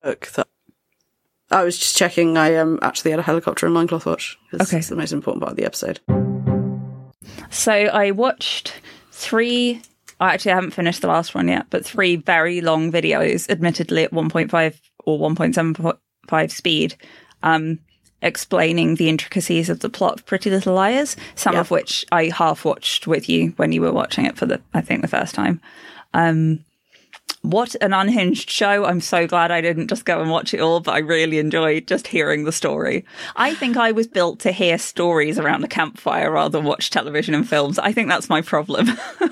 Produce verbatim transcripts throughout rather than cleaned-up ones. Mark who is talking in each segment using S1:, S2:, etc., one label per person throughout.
S1: book that I was just checking. I um, actually had a helicopter and loincloth watch.
S2: Okay.
S1: It's the most important part of the episode.
S2: So I watched three, I actually haven't finished the last one yet, but three very long videos, admittedly at one point five or one point seven five speed, um, explaining the intricacies of the plot of Pretty Little Liars, some
S1: yeah.
S2: of which I half watched with you when you were watching it for the, I think, the first time. Um, what an unhinged show. I'm so glad I didn't just go and watch it all, but I really enjoyed just hearing the story. I think I was built to hear stories around a campfire rather than watch television and films. I think that's my problem.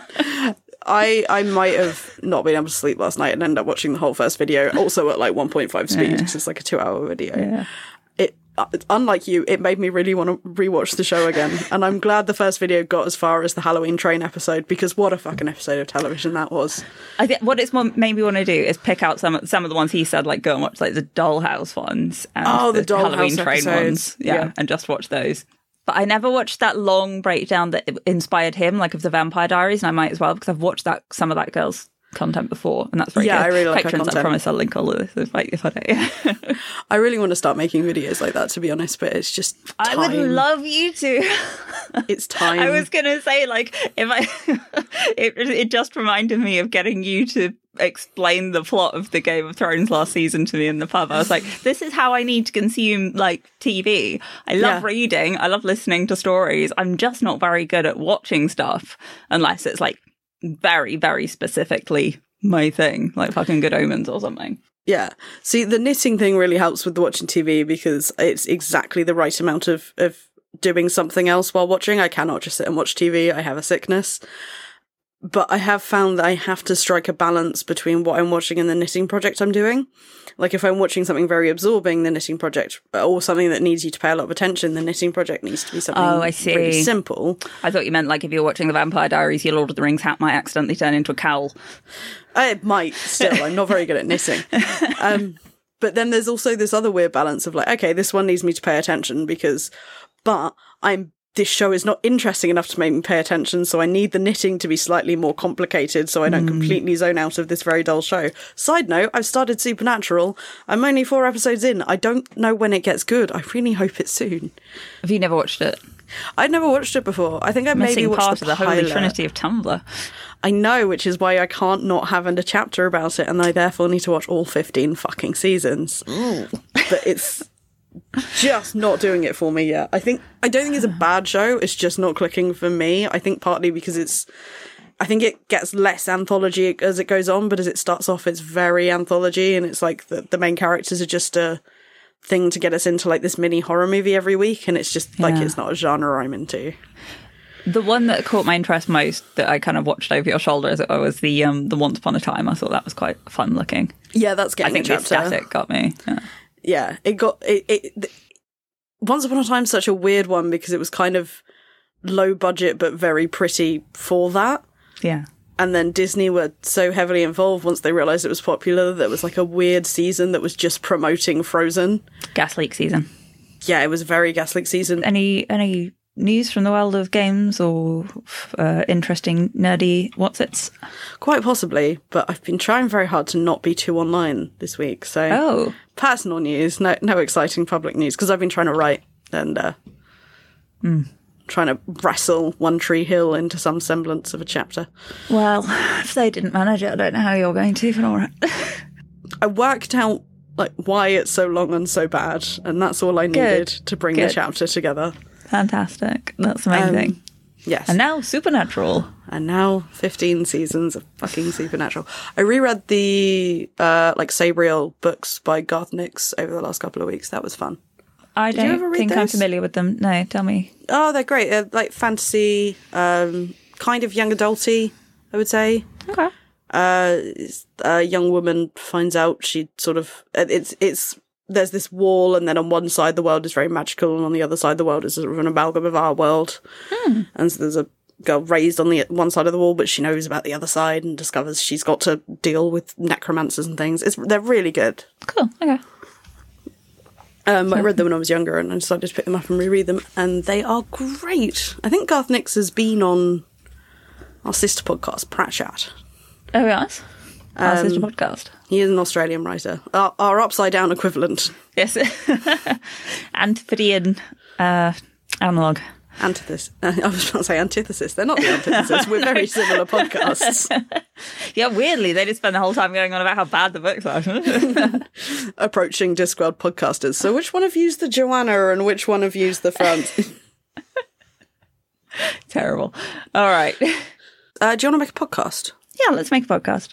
S1: I I might have not been able to sleep last night and end up watching the whole first video, also at like one point five speed, because yeah. it's like a two-hour video.
S2: Yeah.
S1: It, uh, unlike you, it made me really want to rewatch the show again. And I'm glad the first video got as far as the Halloween train episode, because what a fucking episode of television that was.
S2: I think what it's made me want to do is pick out some some of the ones he said, like go and watch like the Dollhouse ones and
S1: oh, the, the
S2: Halloween
S1: Dollhouse
S2: train
S1: episodes.
S2: ones. Yeah,
S1: yeah,
S2: and just watch those. But I never watched that long breakdown that inspired him, like of the Vampire Diaries, and I might as well, because I've watched that some of that girl's content before, and that's very
S1: yeah,
S2: good.
S1: I really like
S2: Patrons,
S1: her content.
S2: I promise I'll link all of this if I, if I don't.
S1: I really want to start making videos like that, to be honest, but it's just time.
S2: I would love you to.
S1: It's time.
S2: I was going to say, like, if I, it, it just reminded me of getting you to explain the plot of the Game of Thrones last season to me in the pub. I was like, this is how I need to consume, like, T V. I love
S1: yeah.
S2: reading. I love listening to stories. I'm just not very good at watching stuff unless it's, like, very, very specifically my thing, like fucking Good Omens or something.
S1: Yeah. See, the knitting thing really helps with the watching T V, because it's exactly the right amount of, of doing something else while watching. I cannot just sit and watch T V. I have a sickness. But I have found that I have to strike a balance between what I'm watching and the knitting project I'm doing. Like, if I'm watching something very absorbing, the knitting project, or something that needs you to pay a lot of attention, the knitting project needs to be something
S2: oh, I see.
S1: really simple.
S2: I thought you meant, like, if you're watching The Vampire Diaries, your Lord of the Rings hat might accidentally turn into a cowl.
S1: It might, still. I'm not very good at knitting. Um, but then there's also this other weird balance of, like, okay, this one needs me to pay attention because, but I'm this show is not interesting enough to make me pay attention, so I need the knitting to be slightly more complicated so I don't mm. completely zone out of this very dull show. Side note, I've started Supernatural. I'm only four episodes in. I don't know when it gets good. I really hope it's soon.
S2: Have you never watched it?
S1: I'd never watched it before. I think I
S2: Missing
S1: maybe watched
S2: part
S1: the
S2: of the
S1: pilot.
S2: Holy Trinity of Tumblr.
S1: I know, which is why I can't not have a chapter about it, and I therefore need to watch all fifteen fucking seasons.
S2: Ooh.
S1: But it's just not doing it for me yet. I think I don't think it's a bad show. It's just not clicking for me. I think partly because it's I think it gets less anthology as it goes on, but as it starts off, it's very anthology, and it's like the, the main characters are just a thing to get us into like this mini horror movie every week, and it's just like yeah. it's not a genre I'm into.
S2: The one that caught my interest most that I kind of watched over your shoulder as it was the um the Once Upon a Time. I thought that was quite fun looking.
S1: Yeah, that's getting
S2: I think
S1: a
S2: the
S1: chapter.
S2: aesthetic got me. Yeah.
S1: Yeah, it got it, it. Once Upon a Time's such a weird one because it was kind of low budget but very pretty for that.
S2: Yeah.
S1: And then Disney were so heavily involved once they realised it was popular that it was like a weird season that was just promoting Frozen.
S2: Gas leak season.
S1: Yeah, it was a very gas leak season.
S2: Any any news from the world of games or uh, interesting nerdy what's-its?
S1: Quite possibly, but I've been trying very hard to not be too online this week. So
S2: oh.
S1: personal news, no no exciting public news, because I've been trying to write and uh,
S2: mm.
S1: trying to wrestle One Tree Hill into some semblance of a chapter.
S2: Well, if they didn't manage it, I don't know how you're going to, but all right.
S1: I worked out like why it's so long and so bad, and that's all I needed
S2: Good.
S1: to bring
S2: Good.
S1: the chapter together.
S2: Fantastic. That's amazing.
S1: Um, yes.
S2: And now Supernatural.
S1: And now fifteen seasons of fucking Supernatural. I reread the uh, like Sabriel books by Garth Nix over the last couple of weeks. That was fun.
S2: I
S1: Did you ever
S2: don't
S1: read
S2: think
S1: those?
S2: I'm familiar with them. No, tell me.
S1: Oh, they're great. They're like fantasy, um, kind of young adulty, I would say.
S2: Okay.
S1: Uh, a young woman finds out she sort of it's it's there's this wall, and then on one side the world is very magical, and on the other side the world is sort of an amalgam of our world.
S2: Hmm.
S1: And so there's a girl raised on the one side of the wall, but she knows about the other side and discovers she's got to deal with necromancers and things. It's they're really good.
S2: Cool. Okay.
S1: Um, I read them when I was younger, and I decided to pick them up and reread them, and they are great. I think Garth Nix has been on our sister podcast, Pratt Chat.
S2: Oh, yes? How's this a podcast?
S1: He is an Australian writer. Our, our upside-down equivalent.
S2: Yes. Antipodean uh, analogue.
S1: Antithesis. Uh, I was about to say antithesis. They're not the antithesis. We're very similar podcasts.
S2: Yeah, weirdly, they just spend the whole time going on about how bad the books are.
S1: Approaching Discworld podcasters. So which one of you's the Joanna and which one of you's the Franz?
S2: Terrible. All right.
S1: Uh, do you want to make a podcast?
S2: Yeah, let's make a podcast.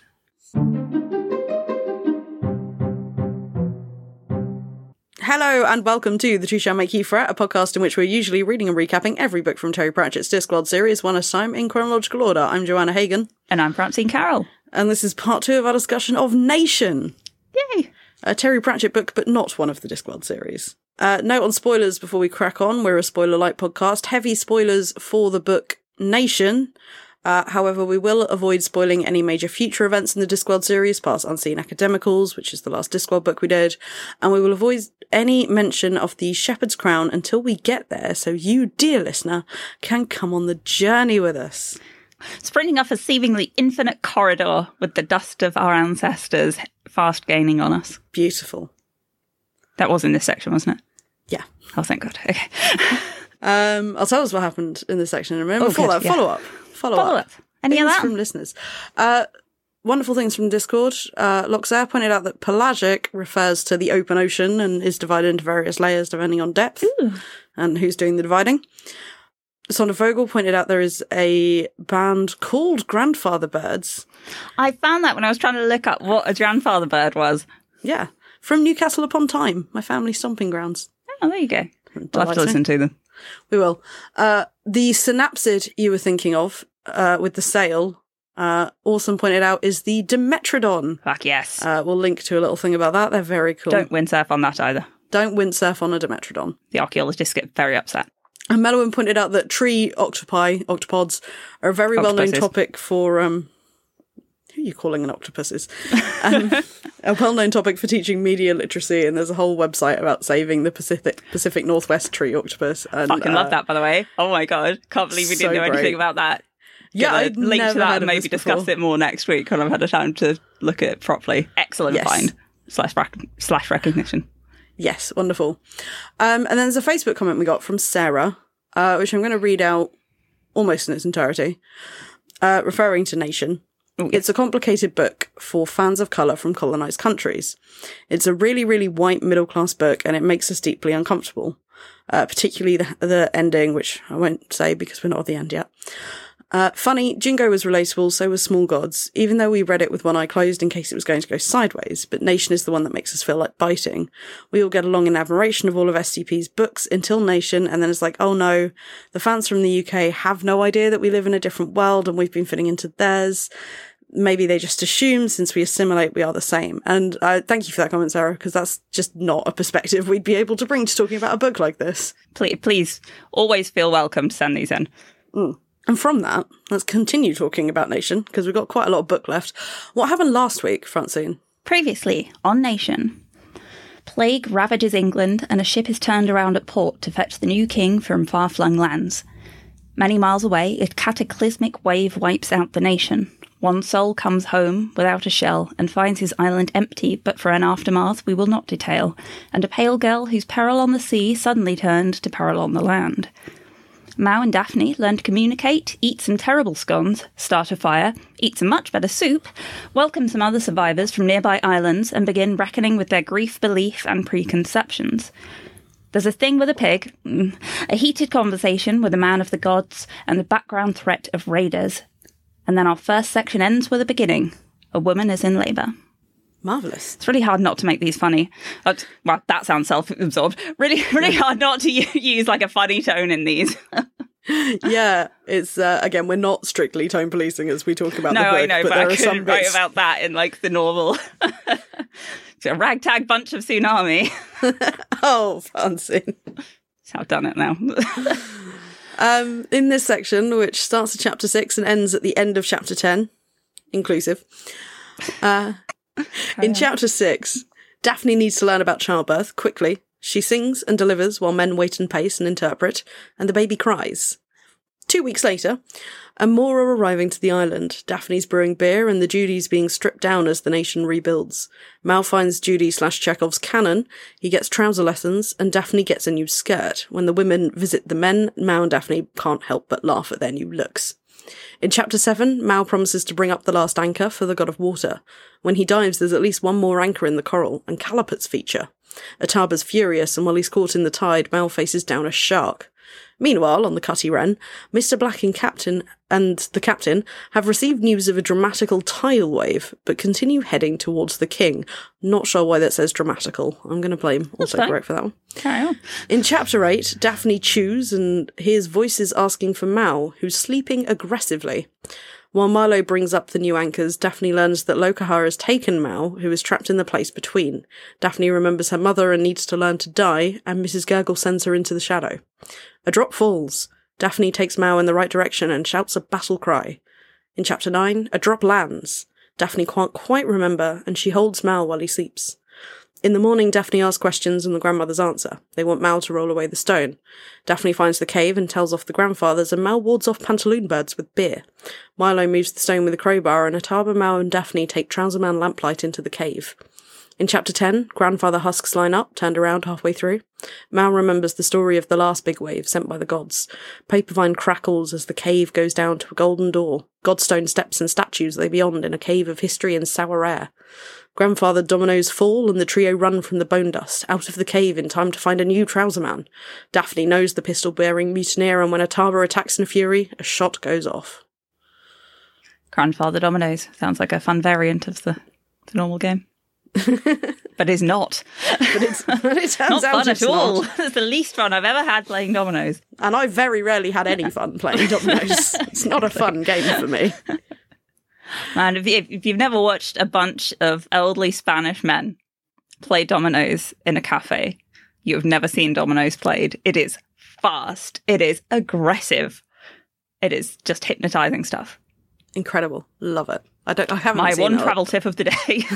S1: Hello and welcome to The Two Shall Make You Fret, a podcast in which we're usually reading and recapping every book from Terry Pratchett's Discworld series, one at a time in chronological order. I'm Joanna Hagan.
S2: And I'm Francine Carroll.
S1: And this is part two of our discussion of Nation.
S2: Yay!
S1: A Terry Pratchett book, but not one of the Discworld series. Uh, note on spoilers before we crack on. We're a spoiler-light podcast. Heavy spoilers for the book Nation. Uh, however, we will avoid spoiling any major future events in the Discworld series, past Unseen Academicals, which is the last Discworld book we did, and we will avoid any mention of the Shepherd's Crown until we get there, so you, dear listener, can come on the journey with us.
S2: Sprinting up a seemingly infinite corridor with the dust of our ancestors fast gaining on us.
S1: Beautiful.
S2: That was in this section, wasn't it?
S1: Yeah.
S2: Oh, thank God. Okay.
S1: um, I'll tell us what happened in this section in a minute.
S2: Oh,
S1: Before
S2: good,
S1: that,
S2: yeah.
S1: follow up. Follow,
S2: Follow
S1: up.
S2: up. Any of
S1: Things
S2: that?
S1: from listeners. Uh, wonderful things from Discord. Uh, Loxair pointed out that pelagic refers to the open ocean and is divided into various layers depending on depth
S2: Ooh.
S1: and who's doing the dividing. Sonda Vogel pointed out there is a band called Grandfather Birds.
S2: I found that when I was trying to look up what a grandfather bird was.
S1: Yeah. From Newcastle upon Tyne, my family's stomping grounds.
S2: Oh, there you go. We'll have to
S1: Delights me.
S2: listen to them.
S1: We will. Uh, the synapsid you were thinking of uh, with the sail, uh, Orson pointed out, is the Dimetrodon.
S2: Fuck yes.
S1: Uh, we'll link to a little thing about that. They're very cool.
S2: Don't windsurf on that either.
S1: Don't windsurf on a Dimetrodon.
S2: The archaeologists get very upset.
S1: And Mellowin pointed out that tree octopi, octopods, are a very well-known
S2: Octopuses.
S1: topic for... Um, who are you calling an octopuses? Um, a well-known topic for teaching media literacy, and there's a whole website about saving the Pacific Pacific Northwest tree octopus. And,
S2: Fucking
S1: uh,
S2: love that, by the way. Oh my God. Can't believe we
S1: so
S2: didn't know
S1: great.
S2: anything about that.
S1: Yeah,
S2: Gonna
S1: I'd
S2: link
S1: never
S2: to that
S1: heard
S2: and
S1: of
S2: maybe
S1: this
S2: discuss
S1: before.
S2: it more next week when I've had a time to look at it properly. Excellent
S1: Yes.
S2: find. Slash, rec- slash recognition.
S1: Yes, wonderful. Um, and then there's a Facebook comment we got from Sarah, uh, which I'm going to read out almost in its entirety, uh, referring to Nation.
S2: Ooh,
S1: It's a complicated book for fans of colour from colonised countries. It's a really, really white middle-class book, and it makes us deeply uncomfortable, uh, particularly the, the ending, which I won't say because we're not at the end yet. Uh, funny, Jingo was relatable, so was Small Gods, even though we read it with one eye closed in case it was going to go sideways, but Nation is the one that makes us feel like biting. We all get along in admiration of all of S C P's books until Nation, and then it's like, oh no, the fans from the U K have no idea that we live in a different world and we've been fitting into theirs. Maybe they just assume since we assimilate we are the same. And uh, thank you for that comment, Sarah, because that's just not a perspective we'd be able to bring to talking about a book like this.
S2: Please, please always feel welcome to send these in.
S1: Mm. And from that, let's continue talking about Nation, because we've got quite a lot of book left. What happened last week, Francine?
S2: Previously, on Nation. Plague ravages England and a ship is turned around at port to fetch the new king from far-flung lands. Many miles away, a cataclysmic wave wipes out the nation. One soul comes home without a shell and finds his island empty, but for an aftermath we will not detail, and a pale girl whose peril on the sea suddenly turned to peril on the land. Mao and Daphne learn to communicate, eat some terrible scones, start a fire, eat some much better soup, welcome some other survivors from nearby islands, and begin reckoning with their grief, belief, and preconceptions. There's a thing with a pig, a heated conversation with a man of the gods, and the background threat of raiders. And then our first section ends with a beginning. A woman is in labour.
S1: Marvellous.
S2: It's really hard not to make these funny. Uh, well, that sounds self-absorbed. Really, really hard not to u- use like a funny tone in these.
S1: Yeah, it's, uh, again, we're not strictly tone policing as we talk about
S2: no,
S1: the book.
S2: I know,
S1: but,
S2: but,
S1: there
S2: I
S1: are some
S2: couldn't write
S1: bits...
S2: about that in like the normal. It's a ragtag bunch of tsunami.
S1: Oh, Francine.
S2: That's how I've done it now.
S1: Um, in this section, which starts at chapter six and ends at the end of chapter ten, inclusive, uh, in chapter six, Daphne needs to learn about childbirth quickly. She sings and delivers while men wait and pace and interpret, and the baby cries. Two weeks later, and more are arriving to the island. Daphne's brewing beer and the Judy's being stripped down as the nation rebuilds. Mal finds Judy slash Chekhov's cannon, he gets trouser lessons, and Daphne gets a new skirt. When the women visit the men, Mal and Daphne can't help but laugh at their new looks. In chapter seven, Mal promises to bring up the last anchor for the god of water. When he dives, there's at least one more anchor in the coral, and Caliput's feature. Ataba's furious, and while he's caught in the tide, Mal faces down a shark. Meanwhile, on the Cutty Wren, Mister Black and Captain and the captain have received news of a dramatical tidal wave, but continue heading towards the king. Not sure why that says dramatical. I'm going to blame autocorrect for that one.
S2: Carry on.
S1: In chapter eight, Daphne chews and hears voices asking for Mal, who's sleeping aggressively. While Milo brings up the new anchors, Daphne learns that Lokahar has taken Mal, who is trapped in the place between. Daphne remembers her mother and needs to learn to die, and Missus Gurgle sends her into the shadow. A drop falls. Daphne takes Mal in the right direction and shouts a battle cry. In chapter nine, a drop lands. Daphne can't quite remember, and she holds Mal while he sleeps. In the morning, Daphne asks questions and the grandmothers answer. They want Mal to roll away the stone. Daphne finds the cave and tells off the grandfathers, and Mal wards off pantaloon birds with beer. Milo moves the stone with a crowbar, and Ataba, Mal and Daphne take Trouserman Lamplight into the cave. In chapter ten, Grandfather husks line up, turned around halfway through. Mal remembers the story of the last big wave sent by the gods. Papervine crackles as the cave goes down to a golden door. Godstone steps and statues lay beyond in a cave of history and sour air. Grandfather dominoes fall and the trio run from the bone dust, out of the cave in time to find a new Trouserman. Daphne knows the pistol-bearing mutineer, and when Ataba attacks in a fury, a shot goes off.
S2: Grandfather Dominoes. Sounds like a fun variant of the, the normal game. But it's not.
S1: But, it's, but it turns
S2: not
S1: out
S2: fun
S1: it's
S2: at all.
S1: not.
S2: It's the least fun I've ever had playing dominoes.
S1: And I very rarely had any fun playing dominoes. It's not a fun game for me.
S2: Man, if, you, if you've never watched a bunch of elderly Spanish men play dominoes in a cafe, you've never seen dominoes played. It is fast. It is aggressive. It is just hypnotizing stuff.
S1: Incredible. Love it. I don't. I haven't
S2: My
S1: seen
S2: one
S1: it.
S2: travel tip of the day.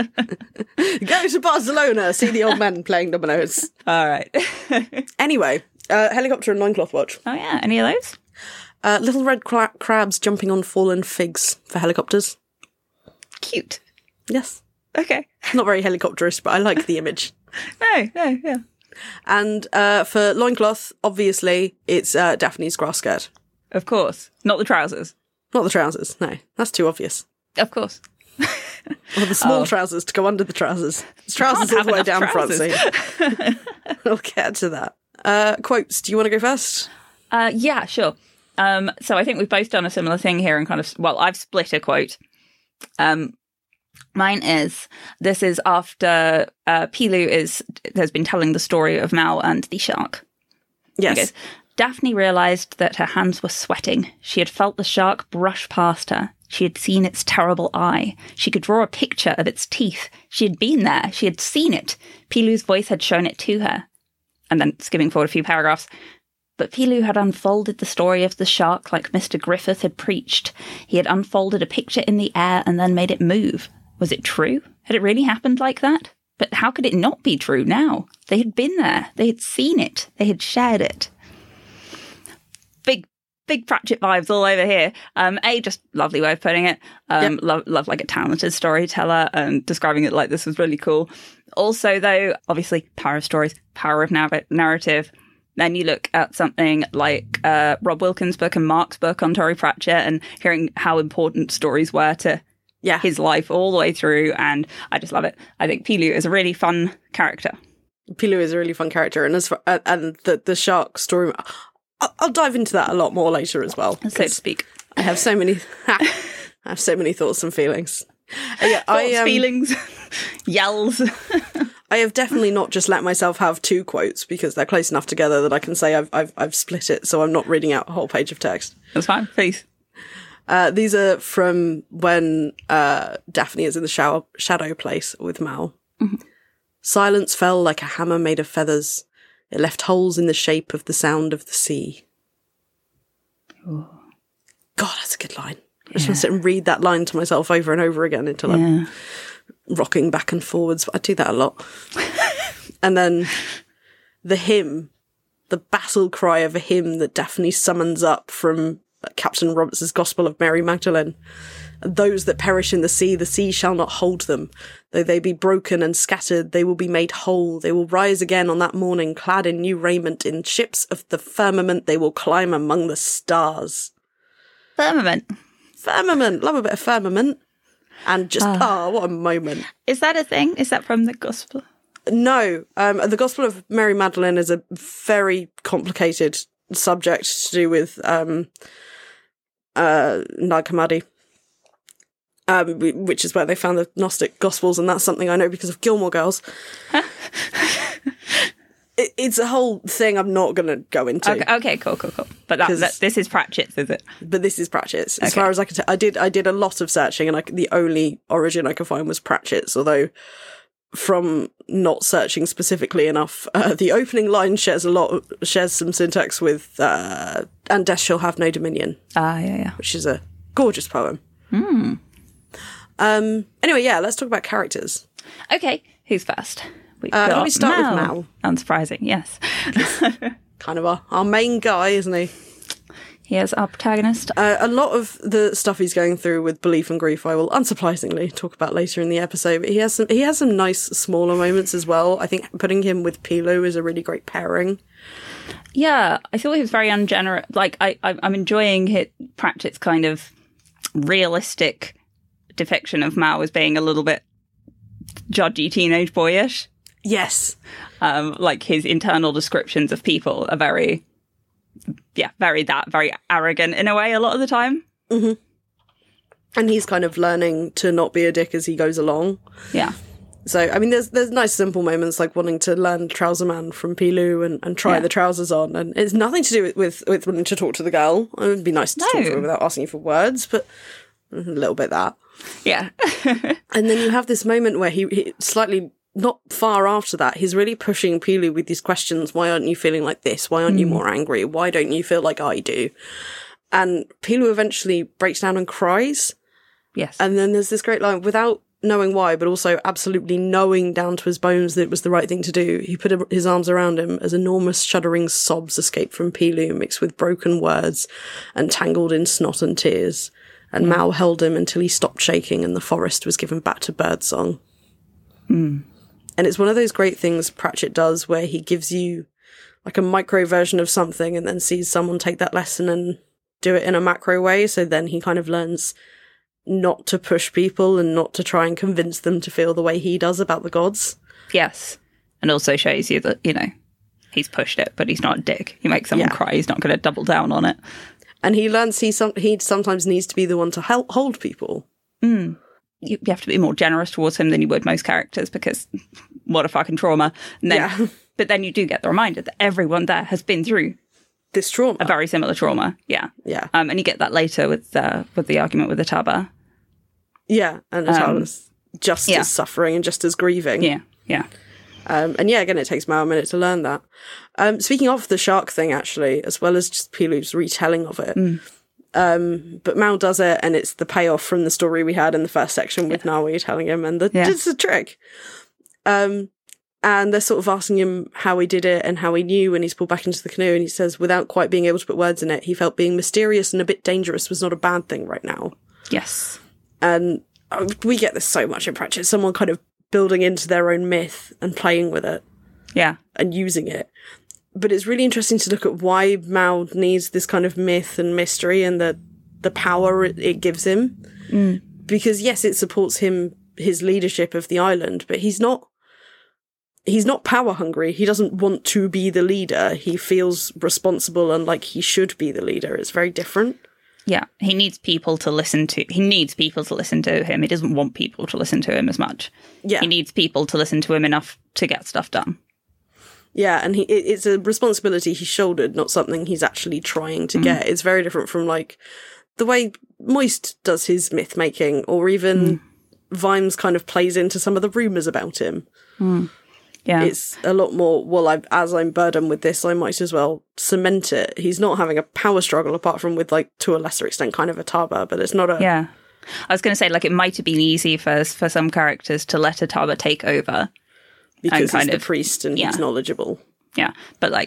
S1: Go to Barcelona, see the old men playing dominoes.
S2: All right.
S1: Anyway, uh, helicopter and loincloth watch.
S2: Oh yeah, any of those?
S1: Uh, little red cra- crabs jumping on fallen figs for helicopters.
S2: Cute.
S1: Yes.
S2: Okay.
S1: Not very helicopterish, but I like the image.
S2: No, no, yeah.
S1: And uh, for loincloth, obviously, it's uh, Daphne's grass skirt.
S2: Of course. Not the trousers.
S1: Not the trousers, no. That's too obvious.
S2: Of course.
S1: Or the small
S2: Oh.
S1: trousers to go under the trousers. It's trousers all
S2: have
S1: the way
S2: enough
S1: down front,
S2: trousers.
S1: see. We'll get to that. Uh, quotes, do you want to go first?
S2: Uh, yeah, sure. Um, so I think we've both done a similar thing here and kind of, well, I've split a quote. Um, mine is, this is after uh, Pilou is, has been telling the story of Mal and the shark.
S1: Yes.
S2: He goes, Daphne realised that her hands were sweating. She had felt the shark brush past her. She had seen its terrible eye. She could draw a picture of its teeth. She had been there. She had seen it. Pilou's voice had shown it to her. And then, skimming forward a few paragraphs, but Pilou had unfolded the story of the shark like Mister Griffith had preached. He had unfolded a picture in the air and then made it move. Was it true? Had it really happened like that? But how could it not be true now? They had been there. They had seen it. They had shared it. Big, big Pratchett vibes all over here. Um, A, just lovely way of putting it. Um,
S1: Yep.
S2: Love, love like a talented storyteller and describing it like this was really cool. Also, though, obviously, power of stories, power of narr- narrative. Then you look at something like uh, Rob Wilkins' book and Mark's book on Terry Pratchett and hearing how important stories were to
S1: Yeah.
S2: his life all the way through. And I just love it. I think Pilou is a really fun character.
S1: Pilou is a really fun character, and as for, uh, and the the shark story, I'll, I'll dive into that a lot more later as well.
S2: So to
S1: 'cause
S2: speak.
S1: I have so many, I have so many thoughts and feelings. Uh, yeah, I,
S2: Thoughts,
S1: um,
S2: feelings, yells.
S1: I have definitely not just let myself have two quotes because they're close enough together that I can say I've I've, I've split it, so I'm not reading out a whole page of text.
S2: That's fine, please.
S1: Uh, these are from when uh, Daphne is in the shower, shadow place with Mal.
S2: Mm-hmm.
S1: Silence fell like a hammer made of feathers. It left holes in the shape of the sound of the sea.
S2: Ooh.
S1: God, that's a good line. I just want to sit and read that line to myself over and over again until
S2: Yeah.
S1: I'm rocking back and forwards. I do that a lot. And then the hymn the battle cry of a hymn that Daphne summons up from Captain Roberts' Gospel of Mary Magdalene. Those that perish in the sea, the sea shall not hold them. Though they be broken and scattered, they will be made whole. They will rise again on that morning, clad in new raiment. In ships of the firmament, they will climb among the stars.
S2: Firmament.
S1: Firmament. Love a bit of firmament. And just, ah,
S2: Uh,
S1: oh, what a moment.
S2: Is that a thing? Is that from the Gospel?
S1: No. Um, the Gospel of Mary Magdalene is a very complicated subject to do with um, uh, Nag Hammadi. Um, which is where they found the Gnostic Gospels, and that's something I know because of Gilmore Girls. it, it's a whole thing I'm not going to go into.
S2: Okay, okay, cool, cool, cool. But that, that, this is Pratchett's, is it?
S1: But this is Pratchett's. As
S2: okay.
S1: far as I can tell, I did, I did a lot of searching, and I, the only origin I could find was Pratchett's, although from not searching specifically enough, uh, the opening line shares a lot, of, shares some syntax with uh, "and death shall have no dominion."
S2: Ah, yeah, yeah.
S1: Which is a gorgeous poem.
S2: Hmm.
S1: Um, anyway, yeah, let's talk about characters.
S2: Okay, who's first? We've
S1: Uh,
S2: got
S1: let me start
S2: Mal.
S1: with Mal.
S2: Unsurprising, yes.
S1: Kind of our, our main guy, isn't he?
S2: He is our protagonist.
S1: Uh, a lot of the stuff he's going through with belief and grief, I will unsurprisingly talk about later in the episode. But he has some, he has some nice smaller moments as well. I think putting him with Pilou is a really great pairing.
S2: Yeah, I thought he was very ungenerous. Like, I, I, I'm enjoying hit Pratchett's kind of realistic depiction of Mao as being a little bit judgy teenage boyish.
S1: Yes.
S2: Um, like his internal descriptions of people are very, yeah, very that, very arrogant in a way a lot of the time.
S1: Mm-hmm. And he's kind of learning to not be a dick as he goes along.
S2: Yeah.
S1: So, I mean, there's there's nice simple moments like wanting to learn Trouser Man from Pilou and, and try
S2: yeah.
S1: the trousers on. And it's nothing to do with, with, with wanting to talk to the girl. It would be nice to
S2: No.
S1: talk to her without asking for words, but a little bit that.
S2: Yeah.
S1: And then you have this moment where he, he slightly not far after that, he's really pushing Pilou with these questions. Why aren't you feeling like this? Why aren't mm. you more angry? Why don't you feel like I do? And Pilou eventually breaks down and cries.
S2: Yes.
S1: And then there's this great line, without knowing why, but also absolutely knowing down to his bones that it was the right thing to do. He put his arms around him as enormous shuddering sobs escaped from Pilou, mixed with broken words and tangled in snot and tears. And mm. Mal held him until he stopped shaking and the forest was given back to birdsong.
S2: Mm.
S1: And it's one of those great things Pratchett does where he gives you like a micro version of something and then sees someone take that lesson and do it in a macro way. So then he kind of learns not to push people and not to try and convince them to feel the way he does about the gods.
S2: Yes. And also shows you that, you know, he's pushed it, but he's not a dick. He makes someone
S1: yeah.
S2: cry. He's not going to double down on it.
S1: And he learns he some he sometimes needs to be the one to help hold people.
S2: Mm. You, you have to be more generous towards him than you would most characters because what a fucking trauma. And then,
S1: yeah.
S2: But then you do get the reminder that everyone there has been through
S1: this trauma.
S2: A very similar trauma. Yeah.
S1: Yeah.
S2: Um, and you get that later with uh, with the argument with Ataba.
S1: Yeah. And Ataba's um, just
S2: yeah.
S1: as suffering and just as grieving.
S2: Yeah. Yeah.
S1: Um, and yeah, again, it takes Mal a minute to learn that. Um, speaking of the shark thing, actually, as well as just Pilou's retelling of it,
S2: mm.
S1: um, but Mal does it, and it's the payoff from the story we had in the first section with yeah. Nawi telling him, and the, yeah. it's a trick. Um, and they're sort of asking him how he did it and how he knew when he's pulled back into the canoe, and he says, without quite being able to put words in it, he felt being mysterious and a bit dangerous was not a bad thing right now.
S2: Yes.
S1: And uh, we get this so much in Pratchett, someone kind of building into their own myth and playing with it.
S2: Yeah.
S1: And using it. But it's really interesting to look at why Mal needs this kind of myth and mystery and the the power it, it gives him.
S2: Mm.
S1: Because yes, it supports him, his leadership of the island, but he's not he's not power hungry. He doesn't want to be the leader. He feels responsible and like he should be the leader. It's very different.
S2: Yeah, he needs people to listen to. He needs people to listen to him. He doesn't want people to listen to him as much.
S1: Yeah.
S2: He needs people to listen to him enough to get stuff done.
S1: Yeah, and he it, it's a responsibility he's shouldered, not something he's actually trying to mm. get. It's very different from, like, the way Moist does his myth-making, or even mm. Vimes kind of plays into some of the rumours about him.
S2: Mm. Yeah.
S1: It's a lot more, well, I, as I'm burdened with this, I might as well cement it. He's not having a power struggle, apart from with, like, to a lesser extent, kind of Ataba, but it's not a...
S2: Yeah. I was going to say, like, it might have been easy for for some characters to let Ataba take over.
S1: Because
S2: kind
S1: he's
S2: of,
S1: the priest and
S2: yeah.
S1: he's knowledgeable.
S2: Yeah, but, like,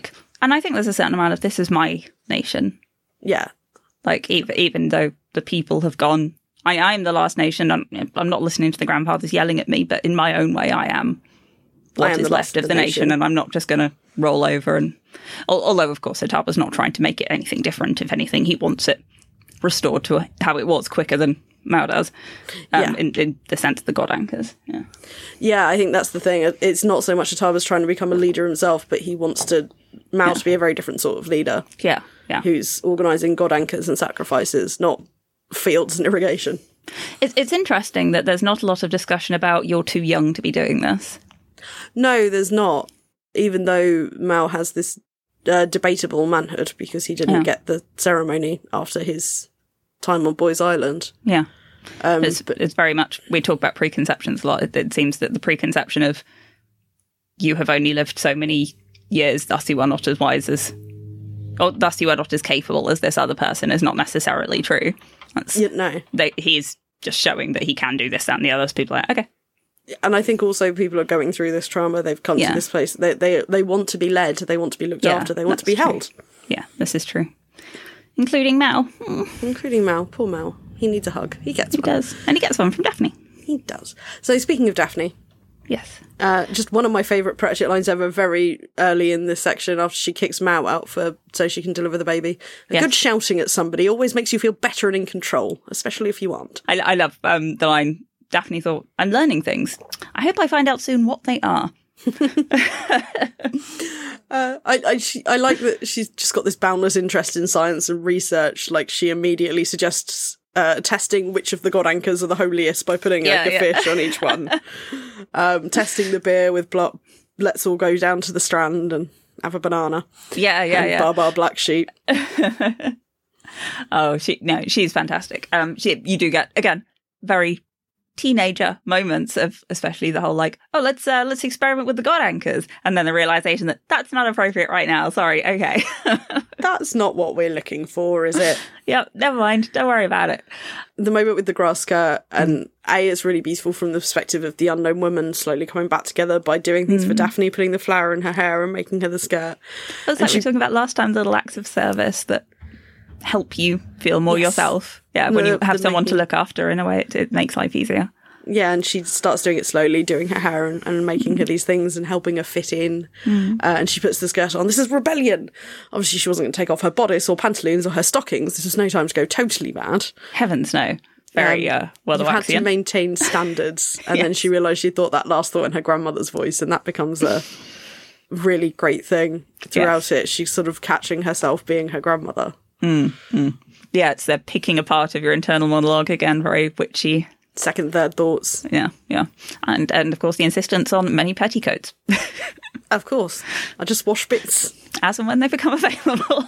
S2: And I think there's a certain amount of this is my nation.
S1: Yeah.
S2: Like, even, even though the people have gone, I, I'm the last nation. I'm, I'm not listening to the grandfathers yelling at me, but in my own way, I am what
S1: I am
S2: is
S1: the
S2: left of the nation. nation. And I'm not just going to roll over. And although, of course, Hataba's not trying to make it anything different. If anything, he wants it restored to how it was quicker than Mao does, um, yeah. in, in the sense of the God Anchors. Yeah.
S1: Yeah, I think that's the thing. It's not so much Hataba's trying to become a leader himself, but he wants to Mao yeah. to be a very different sort of leader.
S2: Yeah, yeah.
S1: Who's organising God Anchors and sacrifices, not fields and irrigation.
S2: It's, it's interesting that there's not a lot of discussion about you're too young to be doing this.
S1: No, there's not. Even though Mao has this uh, debatable manhood because he didn't yeah. get the ceremony after his time on Boys Island.
S2: Yeah.
S1: Um,
S2: it's,
S1: but,
S2: it's very much, we talk about preconceptions a lot. It, it seems that the preconception of you have only lived so many years, thus you are not as wise as, or thus you are not as capable as this other person is not necessarily true. That's,
S1: yeah, no.
S2: They, he's just showing that he can do this, that and the other. So people are like, okay.
S1: And I think also people are going through this trauma. They've come
S2: yeah.
S1: to this place. They, they they want to be led. They want to be looked
S2: yeah,
S1: after. They want to be
S2: true.
S1: held.
S2: Yeah, this is true. Including Mao.
S1: Including Mao. Poor Mao. He needs a hug. He gets
S2: he
S1: one. He
S2: does. And he gets one from Daphne.
S1: He does. So speaking of Daphne.
S2: Yes.
S1: Uh, just one of my favourite Pratchett lines ever, very early in this section after she kicks Mao out for so she can deliver the baby. A
S2: yes.
S1: good shouting at somebody always makes you feel better and in control, especially if you aren't.
S2: I, I love um, the line, Daphne thought, I'm learning things. I hope I find out soon what they are.
S1: uh, I I, she, I like that she's just got this boundless interest in science and research. Like, she immediately suggests uh, testing which of the God Anchors are the holiest by putting
S2: yeah,
S1: like a
S2: yeah.
S1: fish on each one. um, testing the beer with blood. Let's all go down to the Strand and have a banana.
S2: Yeah, yeah,
S1: and
S2: yeah.
S1: Bar Bar Black Sheep.
S2: oh, she no, she's fantastic. Um, she you do get again very teenager moments of especially the whole like, oh, let's uh, let's experiment with the God Anchors, and then the realization that that's not appropriate right now. Sorry, okay.
S1: That's not what we're looking for, is it?
S2: Yep, never mind. Don't worry about it.
S1: The moment with the grass skirt, and A, it's really beautiful from the perspective of the unknown woman slowly coming back together by doing things mm. for Daphne, putting the flower in her hair and making her the skirt.
S2: That's like she, we were talking about last time, little acts of service that help you feel more yes. yourself. Yeah, when the, you have someone making... to look after in a way, it, it makes life easier.
S1: Yeah, and she starts doing it slowly, doing her hair and, and making her these things and helping her fit in.
S2: Mm.
S1: Uh, and she puts the skirt on. This is rebellion. Obviously, she wasn't going to take off her bodice or pantaloons or her stockings. This was no time to go totally mad.
S2: Heavens, no. Very um, uh, well
S1: You've had to maintain standards. And yes. then she realised she thought that last thought in her grandmother's voice, and that becomes a really great thing throughout yes. it. She's sort of catching herself being her grandmother.
S2: Mm, mm. Yeah, it's the picking apart of your internal monologue again, very witchy.
S1: Second, third thoughts.
S2: Yeah, yeah. And, and of course, the insistence on many petticoats.
S1: Of course. I just wash bits.
S2: As and when they become available.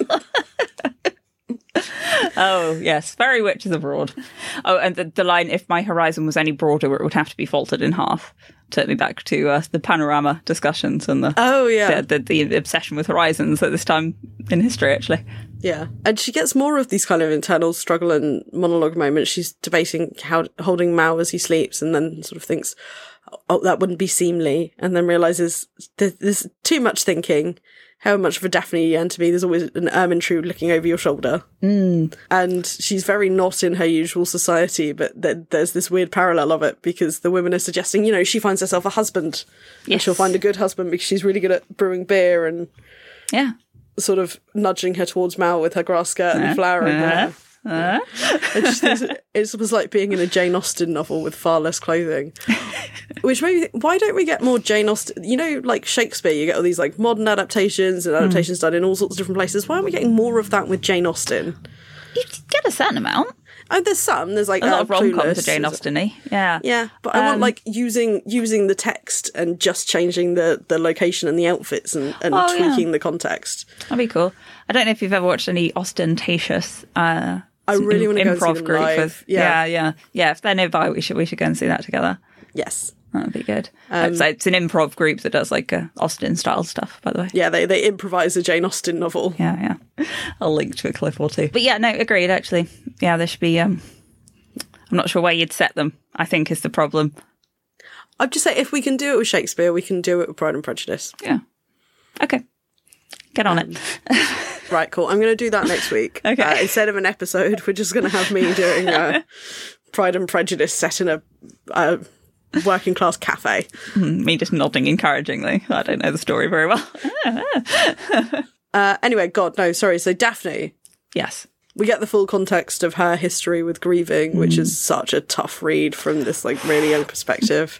S2: Oh, yes. Very witches abroad. Oh, and the, the line, if my horizon was any broader, it would have to be folded in half. Took me back to uh, the panorama discussions and the,
S1: oh, yeah.
S2: the, the, the obsession with horizons at this time in history, actually.
S1: Yeah. And she gets more of these kind of internal struggle and monologue moments. She's debating how holding Mao as he sleeps, and then sort of thinks, oh, that wouldn't be seemly. And then realises there's, there's too much thinking. How much of a Daphne you yearn to be. There's always an Ermintrude looking over your shoulder.
S2: Mm.
S1: And she's very not in her usual society, but th- there's this weird parallel of it because the women are suggesting, you know, she finds herself a husband.
S2: Yes.
S1: And she'll find a good husband because she's really good at brewing beer and
S2: yeah,
S1: sort of nudging her towards Mao with her grass skirt and uh, flower in her hair.
S2: Uh.
S1: And she thinks it was like being in a Jane Austen novel with far less clothing. Which made me think, why don't we get more Jane Austen? You know, like Shakespeare, you get all these like modern adaptations and adaptations mm. done in all sorts of different places. Why aren't we getting more of that with Jane Austen?
S2: You get a certain amount.
S1: Oh, there's some. There's like
S2: a lot
S1: uh,
S2: of rom-coms are Jane Austen-y. Yeah,
S1: yeah. But
S2: um,
S1: I want like using using the text and just changing the, the location and the outfits and, and
S2: oh,
S1: tweaking
S2: yeah.
S1: the context.
S2: That'd be cool. I don't know if you've ever watched any ostentatious. Uh,
S1: I really want to go and see them
S2: group
S1: live.
S2: With,
S1: yeah.
S2: yeah, yeah, yeah. If they're nearby, we should we should go and see that together.
S1: Yes.
S2: That'd be good.
S1: Um,
S2: so it's an improv group that does like uh, Austen style stuff, by the way.
S1: Yeah, they, they improvise a Jane Austen novel.
S2: Yeah, yeah. I'll link to a clip or two. But yeah, no, agreed, actually. Yeah, there should be... Um, I'm not sure where you'd set them, I think is the problem.
S1: I'd just say if we can do it with Shakespeare, we can do it with Pride and Prejudice.
S2: Yeah. Okay. Get on
S1: Um,
S2: it.
S1: Right, cool. I'm going to do that next week.
S2: Okay.
S1: Uh, instead of an episode, we're just going to have me doing uh, Pride and Prejudice set in a, a working class cafe.
S2: Me just nodding encouragingly. I don't know the story very well.
S1: uh, anyway, God, no, sorry. So Daphne,
S2: Yes.
S1: we get the full context of her history with grieving, which is such a tough read from this like really young perspective.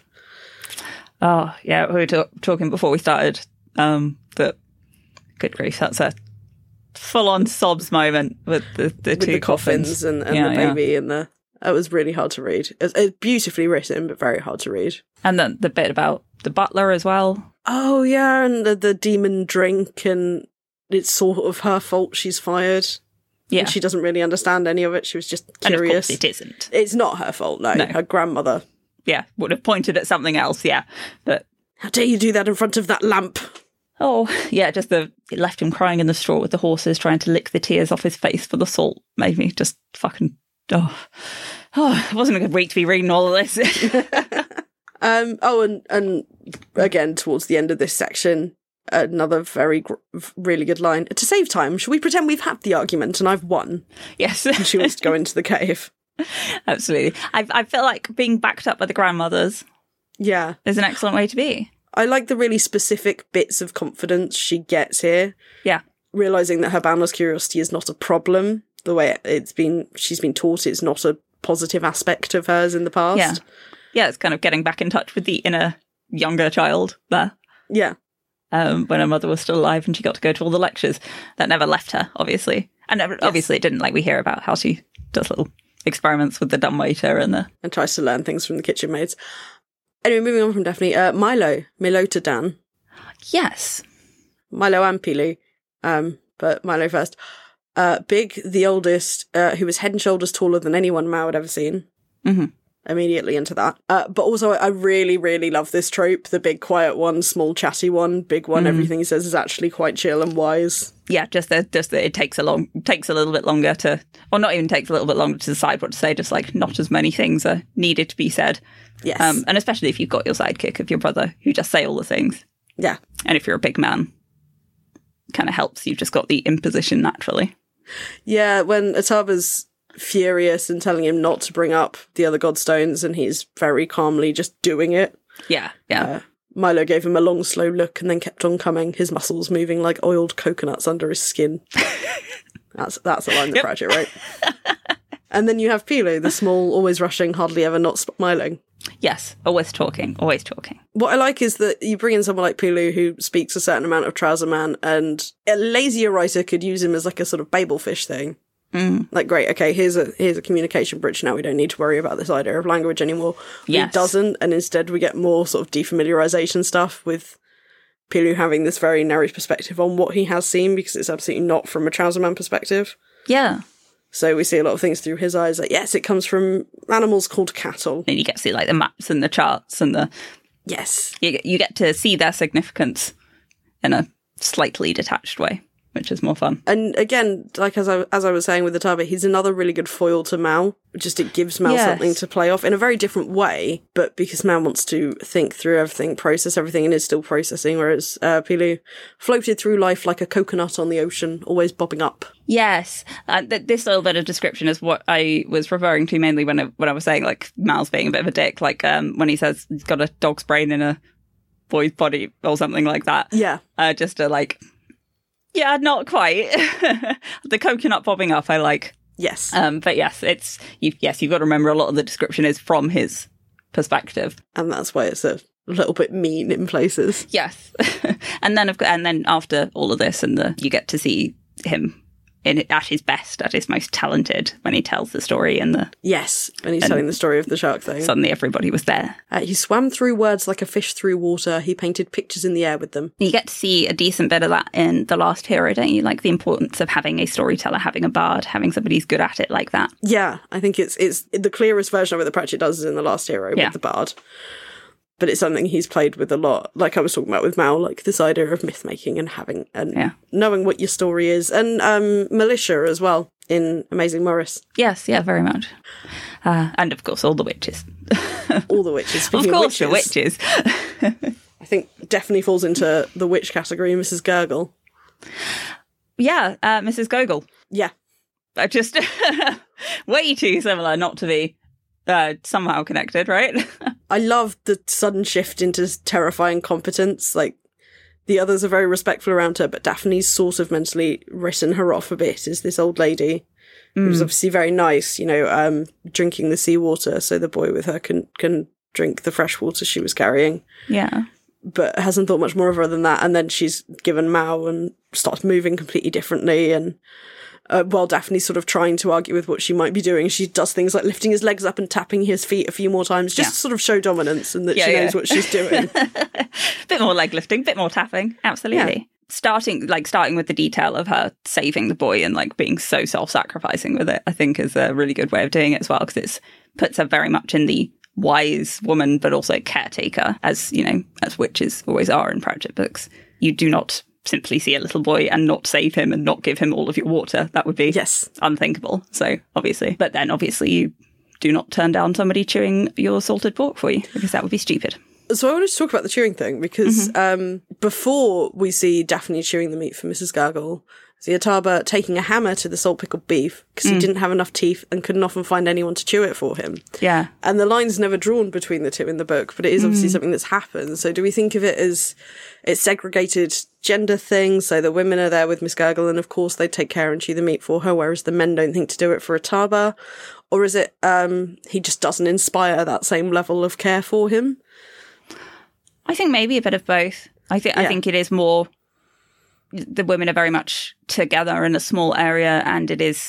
S2: Oh, yeah, we were ta- talking before we started, um, but good grief, that's a full-on sobs moment with the, the
S1: With
S2: two
S1: the coffins,
S2: coffins.
S1: and, and
S2: Yeah,
S1: the
S2: yeah.
S1: baby and the... It was really hard to read. It's, it's beautifully written, but very hard to read.
S2: And then the bit about the butler as well.
S1: Oh, yeah, and the, the demon drink, and it's sort of her fault she's fired.
S2: Yeah.
S1: And she doesn't really understand any of it. She was just
S2: And of
S1: curious.
S2: course it isn't.
S1: It's not her fault, no.
S2: No.
S1: Her grandmother.
S2: Yeah, would have pointed at something else, yeah. But,
S1: How dare you do that in front of that lamp?
S2: oh, yeah, just the, it left him crying in the straw with the horses trying to lick the tears off his face for the salt. Made me just fucking, oh. Oh, it wasn't a good week to be reading all of this.
S1: Um. Oh, and, and again, towards the end of this section, another very, gr- really good line. To save time, shall we pretend we've had the argument and I've won?
S2: Yes.
S1: And she wants to go into the cave.
S2: Absolutely. I, I feel like being backed up by the grandmothers
S1: Yeah.
S2: is an excellent way to be.
S1: I like the really specific bits of confidence she gets here.
S2: Yeah.
S1: Realising that her boundless curiosity is not a problem. The way it's been, she's been taught it's not a positive aspect of hers in the past.
S2: Yeah. Yeah, it's kind of getting back in touch with the inner younger child there.
S1: Yeah.
S2: Um, when her mother was still alive and she got to go to all the lectures. That never left her, obviously. And never, obviously it didn't, like we hear about how she does little experiments with the dumbwaiter and the...
S1: And tries to learn things from the kitchen maids. Anyway, moving on from Daphne, uh, Milo, Milo to Dan.
S2: Yes.
S1: Milo and Pilu, um, but Milo first. Uh, Big, the oldest, uh, who was head and shoulders taller than anyone Mao had ever seen.
S2: Mm-hmm.
S1: Immediately into that. Uh, but also, I really, really love this trope. The big, quiet one, small, chatty one, big one. Mm. Everything he says is actually quite chill and wise.
S2: Yeah, just that, just that it takes a long, takes a little bit longer to, or not even takes a little bit longer to decide what to say. Just like not as many things are needed to be said.
S1: Yes.
S2: Um, and especially if you've got your sidekick of your brother who just say all the things.
S1: Yeah.
S2: And if you're a big man, kind of helps. You've just got the imposition naturally.
S1: Yeah, when Ataba's furious and telling him not to bring up the other godstones, and he's very calmly just doing it.
S2: Yeah, yeah.
S1: Uh, Milo gave him a long, slow look and then kept on coming, his muscles moving like oiled coconuts under his skin. that's that's the line that
S2: Yep.
S1: Pratchett wrote. And then you have Pilu, the small, always rushing, hardly ever not smiling.
S2: Yes, always talking, always talking.
S1: What I like is that you bring in someone like Pilu who speaks a certain amount of Trouser Man, and a lazier writer could use him as like a sort of Babelfish thing.
S2: Mm.
S1: Like, great, okay, here's a here's a communication bridge now. We don't need to worry about this idea of language anymore.
S2: Yes.
S1: He doesn't, and instead we get more sort of defamiliarization stuff with Pilu having this very narrow perspective on what he has seen, because it's absolutely not from a Trouser Man perspective.
S2: Yeah.
S1: So we see a lot of things through his eyes. Like, yes, it comes from animals called cattle.
S2: And you get to see like the maps and the charts and the...
S1: Yes.
S2: You get, you get to see their significance in a slightly detached way, which is more fun.
S1: And again, like as I as I was saying with Ataba, he's another really good foil to Mao. Just it gives Mao
S2: Yes.
S1: something to play off in a very different way, but because Mao wants to think through everything, process everything, and is still processing, whereas uh, Pilu floated through life like a coconut on the ocean, always bobbing up.
S2: Yes, uh, th- this little bit of description is what I was referring to mainly when I, when I was saying like Mal's being a bit of a dick, like um, when he says he's got a dog's brain in a boy's body or something like that.
S1: Yeah.
S2: Uh, just to like, yeah, not quite. The coconut bobbing up, I like.
S1: Yes.
S2: Um, but yes, it's you, yes, you've got to remember a lot of the description is from his perspective.
S1: And that's why it's a little bit mean in places.
S2: Yes, and then of co- and then after all of this, and the you get to see him in at his best, at his most talented, when he tells the story, and the
S1: Yes. And he's
S2: And-
S1: telling the story of the shark thing.
S2: suddenly everybody was there.
S1: Uh, he swam through words like a fish through water. He painted pictures in the air with them.
S2: You get to see a decent bit of that in The Last Hero, don't you? Like the importance of having a storyteller, having a bard, having somebody who's good at it like that.
S1: Yeah, I think it's it's the clearest version of it that Pratchett does is in The Last Hero
S2: Yeah.
S1: with the bard. But it's something he's played with a lot. Like I was talking about with Mal, like this idea of myth making and having and
S2: Yeah.
S1: knowing what your story is. And um, Militia as well in Amazing Morris.
S2: Yes, yeah, very much. Uh, and of course, all the witches.
S1: All the witches.
S2: Of
S1: Speaking
S2: course, the
S1: witches,
S2: witches.
S1: I think definitely falls into the witch category, Missus Gurgle.
S2: Yeah, uh, Missus Gogol.
S1: Yeah.
S2: Uh, just way too similar not to be uh, somehow connected, right?
S1: I love the sudden shift into terrifying competence. Like, the others are very respectful around her, but Daphne's sort of mentally written her off a bit as this old lady mm. who's obviously very nice, you know, um, drinking the seawater so the boy with her can, can drink the fresh water she was carrying.
S2: Yeah.
S1: But hasn't thought much more of her than that. And then she's given Mao and starts moving completely differently. And uh, while Daphne's sort of trying to argue with what she might be doing, she does things like lifting his legs up and tapping his feet a few more times, just
S2: yeah.
S1: to sort of show dominance and that
S2: yeah,
S1: she
S2: yeah.
S1: knows what she's doing.
S2: Bit more leg lifting, bit more tapping. Absolutely. Yeah. Starting like starting with the detail of her saving the boy and like being so self-sacrificing with it, I think is a really good way of doing it as well, because it puts her very much in the wise woman, but also caretaker, as you know, as witches always are in Pratchett books. You do not simply see a little boy and not save him and not give him all of your water. That would be
S1: yes.
S2: unthinkable. So obviously, but then obviously you do not turn down somebody chewing your salted pork for you, because that would be stupid.
S1: So I wanted to talk about the chewing thing, because mm-hmm. um, before we see Daphne chewing the meat for Missus Gargle, see Ataba taking a hammer to the salt pickled beef because mm. he didn't have enough teeth and couldn't often find anyone to chew it for him.
S2: Yeah.
S1: And the line's never drawn between the two in the book, but it is obviously mm. something that's happened. So do we think of it as it's segregated gender thing? So the women are there with Miss Gargle and of course they take care and chew the meat for her, whereas the men don't think to do it for Ataba? Or is it um, he just doesn't inspire that same level of care for him?
S2: I think maybe a bit of both. I think yeah. I think it is more the women are very much together in a small area, and it is,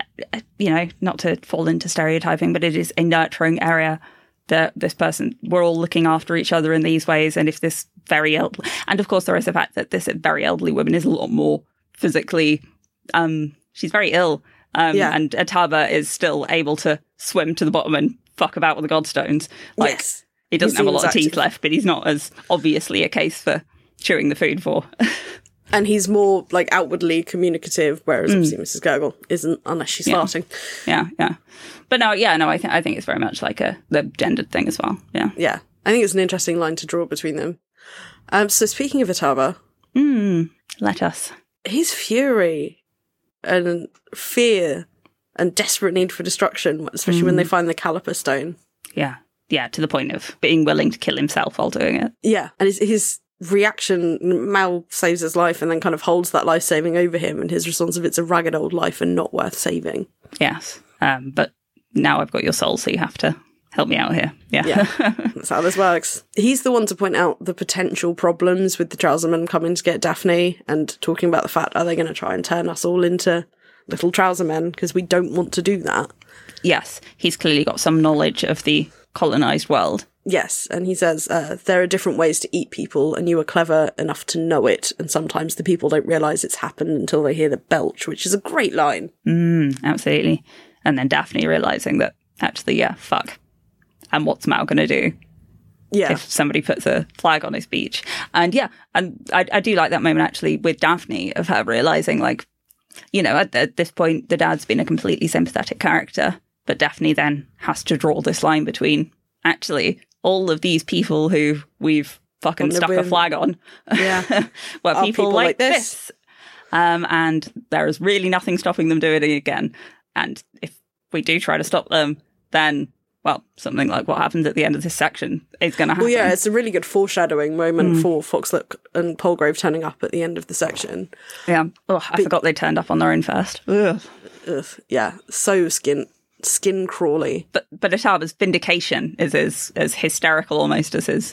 S2: you know, not to fall into stereotyping, but it is a nurturing area that this person, we're all looking after each other in these ways. And if this very elderly, and of course there is the fact that this very elderly woman is a lot more physically, um, she's very ill. Um, yeah. And Ataba is still able to swim to the bottom and fuck about with the godstones. Like, yes. He doesn't he have a lot of teeth active. left, but he's not as obviously a case for chewing the food for.
S1: And he's more, like, outwardly communicative, whereas, mm. obviously, Missus Gurgle isn't, unless she's
S2: yeah.
S1: farting.
S2: Yeah, yeah. But no, yeah, no, I, th- I think it's very much like a the gendered thing as well, yeah.
S1: Yeah, I think it's an interesting line to draw between them. Um, so, speaking of Ataba...
S2: Mm, let us.
S1: His fury and fear and desperate need for destruction, especially mm. when they find the Caliper Stone.
S2: Yeah, yeah, to the point of being willing to kill himself while doing it.
S1: Yeah, and his... his reaction, Mal saves his life and then kind of holds that life saving over him, and his response of it's a ragged old life and not worth saving.
S2: Yes, um, but now I've got your soul, so you have to help me out here. Yeah,
S1: yeah. That's how this works. He's the one to point out the potential problems with the Trousermen coming to get Daphne and talking about the fact, are they going to try and turn us all into little Trousermen, because we don't want to do that.
S2: Yes, he's clearly got some knowledge of the colonised world.
S1: Yes, and he says, uh, there are different ways to eat people, and you are clever enough to know it, and sometimes the people don't realise it's happened until they hear the belch, which is a great line.
S2: Mm, absolutely. And then Daphne realising that, actually, yeah, fuck. And what's Mal going to do
S1: yeah.
S2: if somebody puts a flag on his beach? And yeah, and I, I do like that moment, actually, with Daphne, of her realising, like, you know, at, at this point, the dad's been a completely sympathetic character, but Daphne then has to draw this line between, actually... all of these people who we've fucking stuck a flag on
S1: yeah.
S2: were people,
S1: people
S2: like,
S1: like this.
S2: this. Um, and there is really nothing stopping them doing it again. And if we do try to stop them, then, well, something like what happens at the end of this section is going to happen.
S1: Well, yeah, it's a really good foreshadowing moment mm. for Foxlip and Palgrave turning up at the end of the section.
S2: Yeah. Oh, I but, forgot they turned up on their own first. Ugh.
S1: Ugh. Yeah, so skin... skin crawly.
S2: But but Ataba's vindication is as, as hysterical almost as his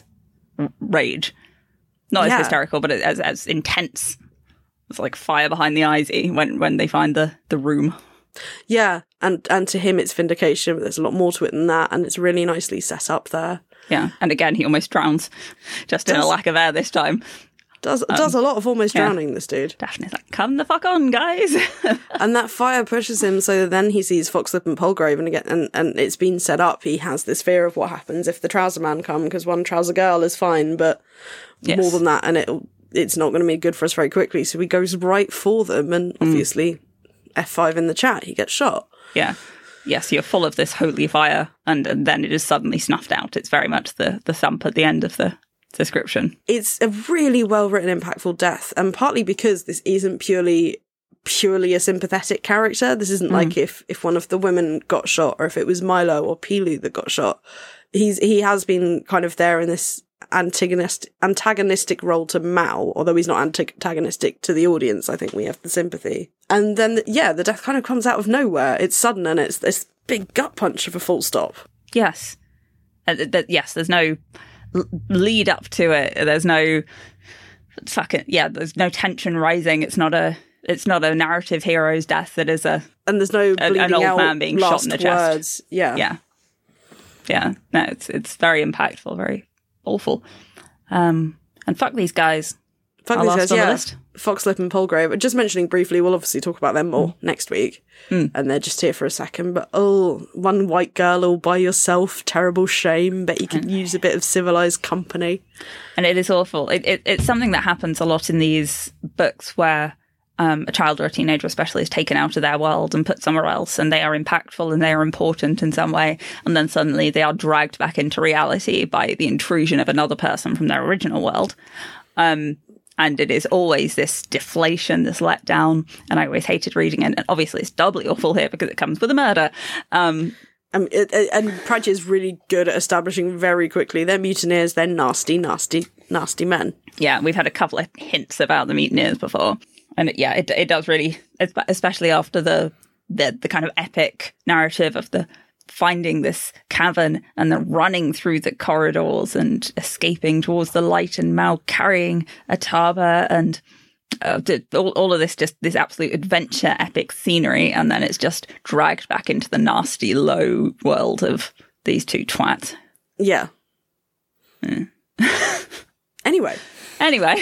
S2: rage. Not
S1: yeah.
S2: as hysterical, but as as intense. It's like fire behind the eyes when when they find the, the room.
S1: Yeah, and, and to him it's vindication, but there's a lot more to it than that, and it's really nicely set up there.
S2: Yeah, and again, he almost drowns, just does, in a lack of air this time.
S1: Does um, does a lot of almost yeah. drowning, this dude.
S2: Daphne's like, come the fuck on, guys.
S1: And that fire pushes him, so then he sees Foxlip and Palgrave, and again, and, and it's been set up. He has this fear of what happens if the Trouser Man come, because one Trouser Girl is fine, but yes. more than that, and it it's not going to be good for us very quickly. So he goes right for them, and obviously mm. F five in the chat, he gets shot.
S2: Yeah. Yes, you're full of this holy fire, and, and then it is suddenly snuffed out. It's very much the, the thump at the end of the description.
S1: It's a really well-written, impactful death, and partly because this isn't purely purely a sympathetic character. This isn't mm. like if, if one of the women got shot, or if it was Milo or Pilou that got shot. He's He has been kind of there in this antagonist, antagonistic role to Mao, although he's not antagonistic to the audience. I think we have the sympathy. And then, yeah, the death kind of comes out of nowhere. It's sudden, and it's this big gut punch of a full stop.
S2: Yes. Uh, th- th- yes, there's no l- lead up to it. There's no fucking, yeah, there's no tension rising. It's not a It's not a narrative hero's death that is a...
S1: And there's no bleeding
S2: an old
S1: out
S2: man being shot in the
S1: words.
S2: chest.
S1: Yeah.
S2: Yeah. Yeah. No, it's it's very impactful, very awful. Um, and fuck these guys.
S1: Fuck
S2: Our
S1: these
S2: last
S1: guys,
S2: on the
S1: yeah.
S2: list.
S1: Foxlip and Polgrave. Just mentioning briefly, we'll obviously talk about them more mm. next week.
S2: Mm.
S1: And they're just here for a second. But, oh, one white girl all by yourself. Terrible shame. Bet you could use a bit of civilised company.
S2: And it is awful. It, it, it's something that happens a lot in these books where... Um, a child or a teenager especially is taken out of their world and put somewhere else, and they are impactful and they are important in some way, and then suddenly they are dragged back into reality by the intrusion of another person from their original world. Um, and it is always this deflation, this letdown, and I always hated reading it. And obviously it's doubly awful here because it comes with a murder. Um,
S1: Um, it, it, and Pradge is really good at establishing very quickly they're mutineers, they're nasty, nasty, nasty men.
S2: Yeah, we've had a couple of hints about the mutineers before. And it, yeah, it it does really, especially after the, the the kind of epic narrative of the finding this cavern and the running through the corridors and escaping towards the light, and Mao carrying a Taba, and uh, all, all of this, just this absolute adventure epic scenery, and then it's just dragged back into the nasty low world of these two twats.
S1: Yeah.
S2: Mm.
S1: Anyway.
S2: Anyway.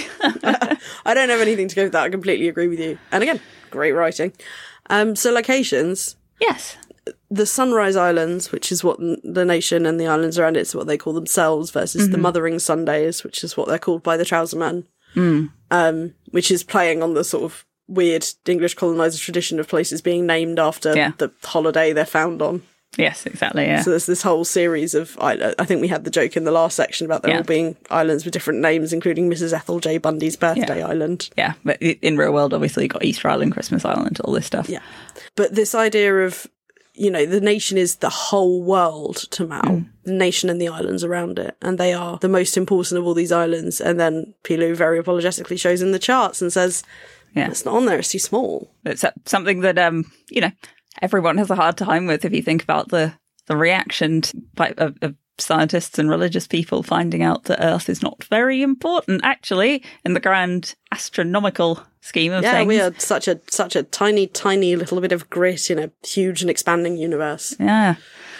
S1: I don't have anything to go with that. I completely agree with you. And again, great writing. Um, so locations.
S2: Yes.
S1: The Sunrise Islands, which is what the nation and the islands around it is what they call themselves, versus mm-hmm. the Mothering Sundays, which is what they're called by the Trouser Men,
S2: mm.
S1: um, which is playing on the sort of weird English colonizer tradition of places being named after
S2: yeah.
S1: the holiday they're found on.
S2: Yes, exactly, yeah.
S1: So there's this whole series of, I, I think we had the joke in the last section about there
S2: yeah.
S1: all being islands with different names, including Missus Ethel J. Bundy's birthday
S2: yeah.
S1: island.
S2: Yeah, but in real world, obviously, you've got Easter Island, Christmas Island, all this stuff.
S1: Yeah. But this idea of, you know, the nation is the whole world to Mao, mm. the nation and the islands around it, and they are the most important of all these islands. And then Pilou very apologetically shows in the charts and says, yeah. it's not on there, it's too small.
S2: It's something that, um, you know, everyone has a hard time with if you think about the, the reaction to, by, of, of scientists and religious people finding out that Earth is not very important, actually, in the grand astronomical scheme of
S1: yeah,
S2: things.
S1: Yeah, we are such a such a tiny, tiny little bit of grit in a huge and expanding universe.
S2: Yeah.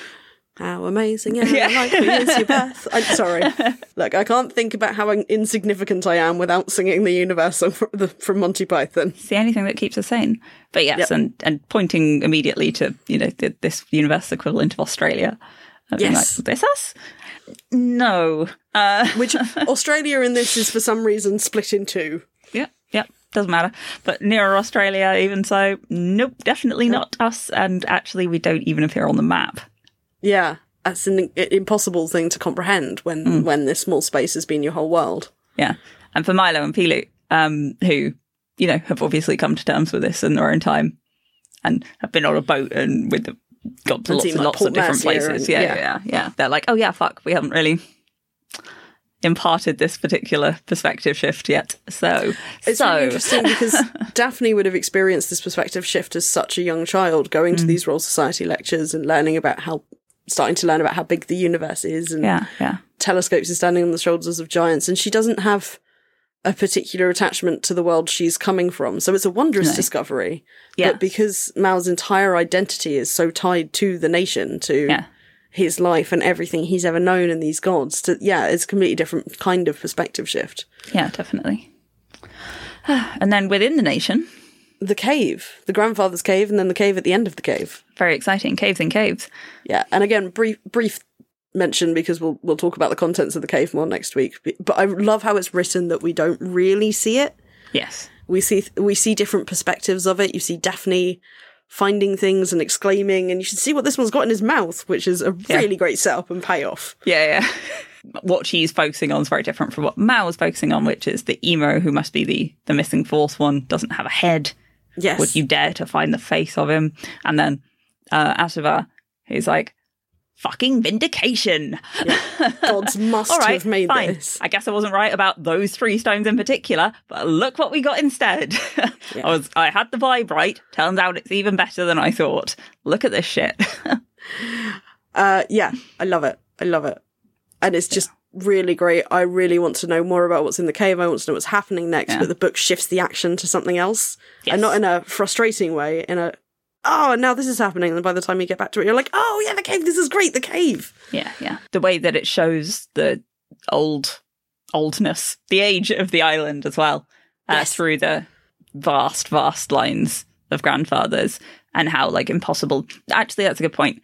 S1: How amazing and yeah. likely is your birth. I'm sorry. Look, I can't think about how insignificant I am without singing the universe song from, the, from Monty Python.
S2: It's the only thing that keeps us sane. But yes, yep. and, and pointing immediately to, you know, the, this universe equivalent of Australia.
S1: Yes.
S2: Like, this us? No. Uh,
S1: Which Australia in this is for some reason split in two.
S2: Yeah, yeah. Doesn't matter. But nearer Australia, even so, nope, definitely nope. not us. And actually, we don't even appear on the map.
S1: Yeah, that's an impossible thing to comprehend when, mm. when this small space has been your whole world.
S2: Yeah. And for Milo and Pilou, um, who, you know, have obviously come to terms with this in their own time and have been on a boat and with the, got to lots and like lots Port of different Mercier places. And, yeah, yeah, yeah, yeah. They're like, oh yeah, fuck, we haven't really imparted this particular perspective shift yet. So
S1: it's
S2: so.
S1: really interesting because Daphne would have experienced this perspective shift as such a young child, going mm. to these Royal Society lectures and learning about how starting to learn about how big the universe is, and
S2: yeah, yeah.
S1: telescopes are standing on the shoulders of giants, and she doesn't have a particular attachment to the world she's coming from. So it's a wondrous no. discovery.
S2: Yeah.
S1: But because Mao's entire identity is so tied to the nation, to
S2: yeah.
S1: his life and everything he's ever known and these gods, to, yeah, it's a completely different kind of perspective shift.
S2: Yeah, definitely. And then within the nation...
S1: The cave, the grandfather's cave, and then the cave at the end of the cave.
S2: Very exciting. Caves in caves.
S1: Yeah, and again, brief brief mention because we'll we'll talk about the contents of the cave more next week. But I love how it's written that we don't really see it.
S2: Yes,
S1: we see we see different perspectives of it. You see Daphne finding things and exclaiming, and you should see what this one's got in his mouth, which is a yeah. really great setup and payoff.
S2: Yeah, yeah. what she's focusing on is very different from what Mao was focusing on, which is the emo who must be the, the missing fourth one, doesn't have a head.
S1: Yes.
S2: Would you dare to find the face of him? And then uh, Asava, who's like, fucking vindication.
S1: Yeah. Gods must
S2: All right,
S1: have made
S2: fine.
S1: this.
S2: I guess I wasn't right about those three stones in particular, but look what we got instead.
S1: Yeah.
S2: I was I had the vibe right. Turns out it's even better than I thought. Look at this shit.
S1: uh, yeah, I love it. I love it. And it's just yeah. really great. I really want to know more about what's in the cave. I want to know what's happening next, yeah. but the book shifts the action to something else. Yes. And not in a frustrating way, in a oh, now this is happening. And by the time you get back to it, you're like, oh, yeah, the cave, this is great, the cave.
S2: Yeah, yeah. The way that it shows the old, oldness, the age of the island as well, uh, yes. through the vast, vast lines of grandfathers and how, like, impossible. Actually, that's a good point.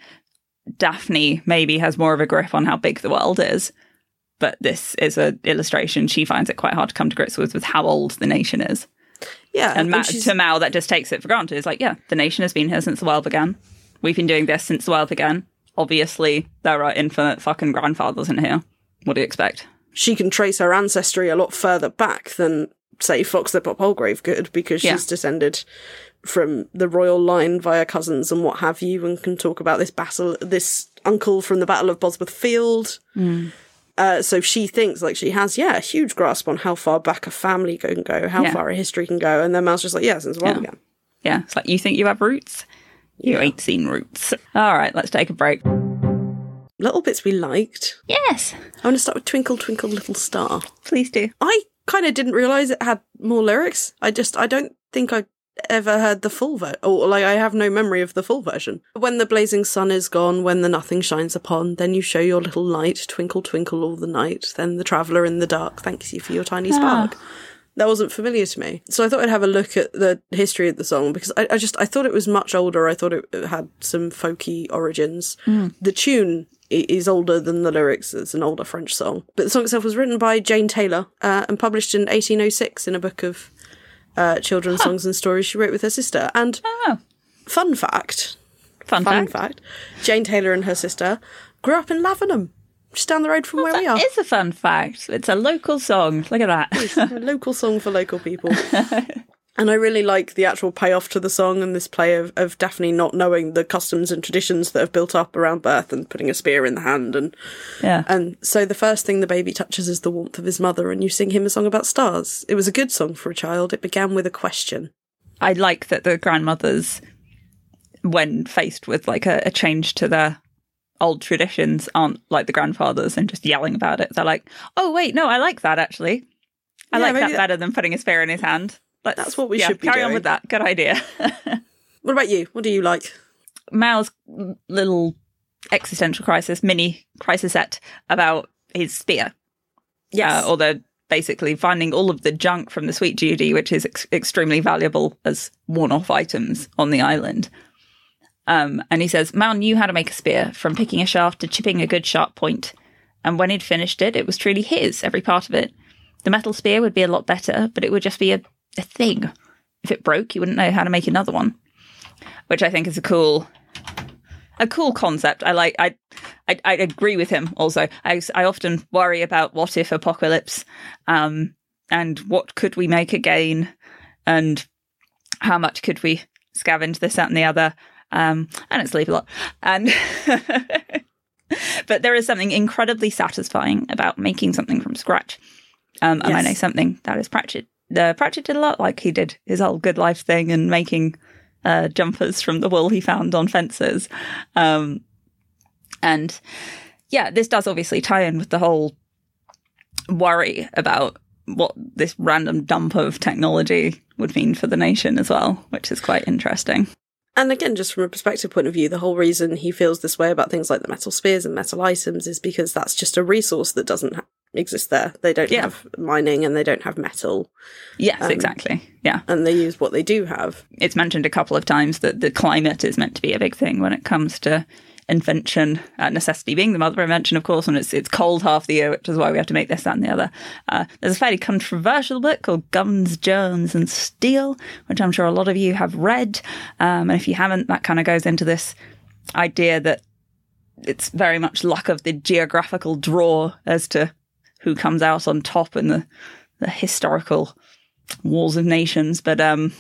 S2: Daphne maybe has more of a grip on how big the world is, but this is an illustration she finds it quite hard to come to grips with, with how old the nation is.
S1: Yeah,
S2: and, Ma- and to Mao, that just takes it for granted. It's like, yeah, the nation has been here since the world began. We've been doing this since the world began. Obviously, there are infinite fucking grandfathers in here. What do you expect?
S1: She can trace her ancestry a lot further back than, say, Fox the Popolgrave could, because she's yeah. descended from the royal line via cousins and what have you, and can talk about this battle, this uncle from the Battle of Bosworth Field.
S2: Mm.
S1: Uh, so she thinks like she has, yeah, a huge grasp on how far back a family can go, how yeah. far a history can go. And then Mal's just like, yeah, since the world
S2: yeah.
S1: began.
S2: Yeah, it's like, you think you have roots? You yeah. ain't seen roots. All right, let's take a break.
S1: Little bits we liked.
S2: Yes.
S1: I want to start with Twinkle, Twinkle, Little Star.
S2: Please do.
S1: I kind of didn't realise it had more lyrics. I just, I don't think I ever heard the full version, or like I have no memory of the full version. When the blazing sun is gone, when the nothing shines upon, then you show your little light, twinkle twinkle all the night, then the traveller in the dark thanks you for your tiny spark. Ah. That wasn't familiar to me, so I thought I'd have a look at the history of the song, because I, I just I thought it was much older. I thought it had some folky origins.
S2: Mm.
S1: The tune is older than the lyrics. It's an older French song, but the song itself was written by Jane Taylor uh, and published in eighteen oh six in a book of Uh, children's huh. songs and stories she wrote with her sister. And
S2: oh.
S1: fun fact,
S2: fun,
S1: fun
S2: fact.
S1: fact, Jane Taylor and her sister grew up in Lavenham, just down the road from
S2: well,
S1: where we are.
S2: It's a fun fact. It's a local song. Look at that.
S1: It's a local song for local people. And I really like the actual payoff to the song and this play of, of Daphne not knowing the customs and traditions that have built up around birth and putting a spear in the hand. And
S2: yeah.
S1: and so the first thing the baby touches is the warmth of his mother, and you sing him a song about stars. It was a good song for a child. It began with a question.
S2: I like that the grandmothers, when faced with like a, a change to their old traditions, aren't like the grandfathers and just yelling about it. They're like, oh, wait, no, I like that, actually. I yeah, like that, that better than putting a spear in his hand. Let's,
S1: That's what we
S2: yeah,
S1: should be
S2: carry
S1: doing.
S2: on with that. Good idea.
S1: What about you? What do you like?
S2: Mao's little existential crisis, mini crisis set about his spear.
S1: Yes.
S2: Uh, or the basically finding all of the junk from the Sweet Judy, which is ex- extremely valuable as one-off items on the island. Um, and he says, Mao knew how to make a spear, from picking a shaft to chipping a good sharp point. And when he'd finished it, it was truly his, every part of it. The metal spear would be a lot better, but it would just be a, a thing. If it broke, you wouldn't know how to make another one. Which I think is a cool, a cool concept. I like. I, I, I agree with him. Also, I, I often worry about what if apocalypse, um, and what could we make again, and how much could we scavenge this, that, and the other. Um, and it's sleep a lot. And but there is something incredibly satisfying about making something from scratch. Um, and yes. I know something that is Pratchett. Uh, Pratchett did a lot, like he did his whole Good Life thing and making uh, jumpers from the wool he found on fences. Um, and yeah, this does obviously tie in with the whole worry about what this random dump of technology would mean for the nation as well, which is quite interesting.
S1: And again, just from a perspective point of view, the whole reason he feels this way about things like the metal spears and metal items is because that's just a resource that doesn't ha- exist there. They don't yeah. have mining and they don't have metal.
S2: Yes,
S1: um,
S2: exactly. Yeah.
S1: And they use what they do have.
S2: It's mentioned a couple of times that the climate is meant to be a big thing when it comes to invention, uh, necessity being the mother of invention, of course, when it's it's cold half the year, which is why we have to make this, that, and the other. Uh, there's a fairly controversial book called Guns, Germs, and Steel, which I'm sure a lot of you have read. Um, and if you haven't, that kind of goes into this idea that it's very much luck of the geographical draw as to who comes out on top in the, the historical wars of nations. But um,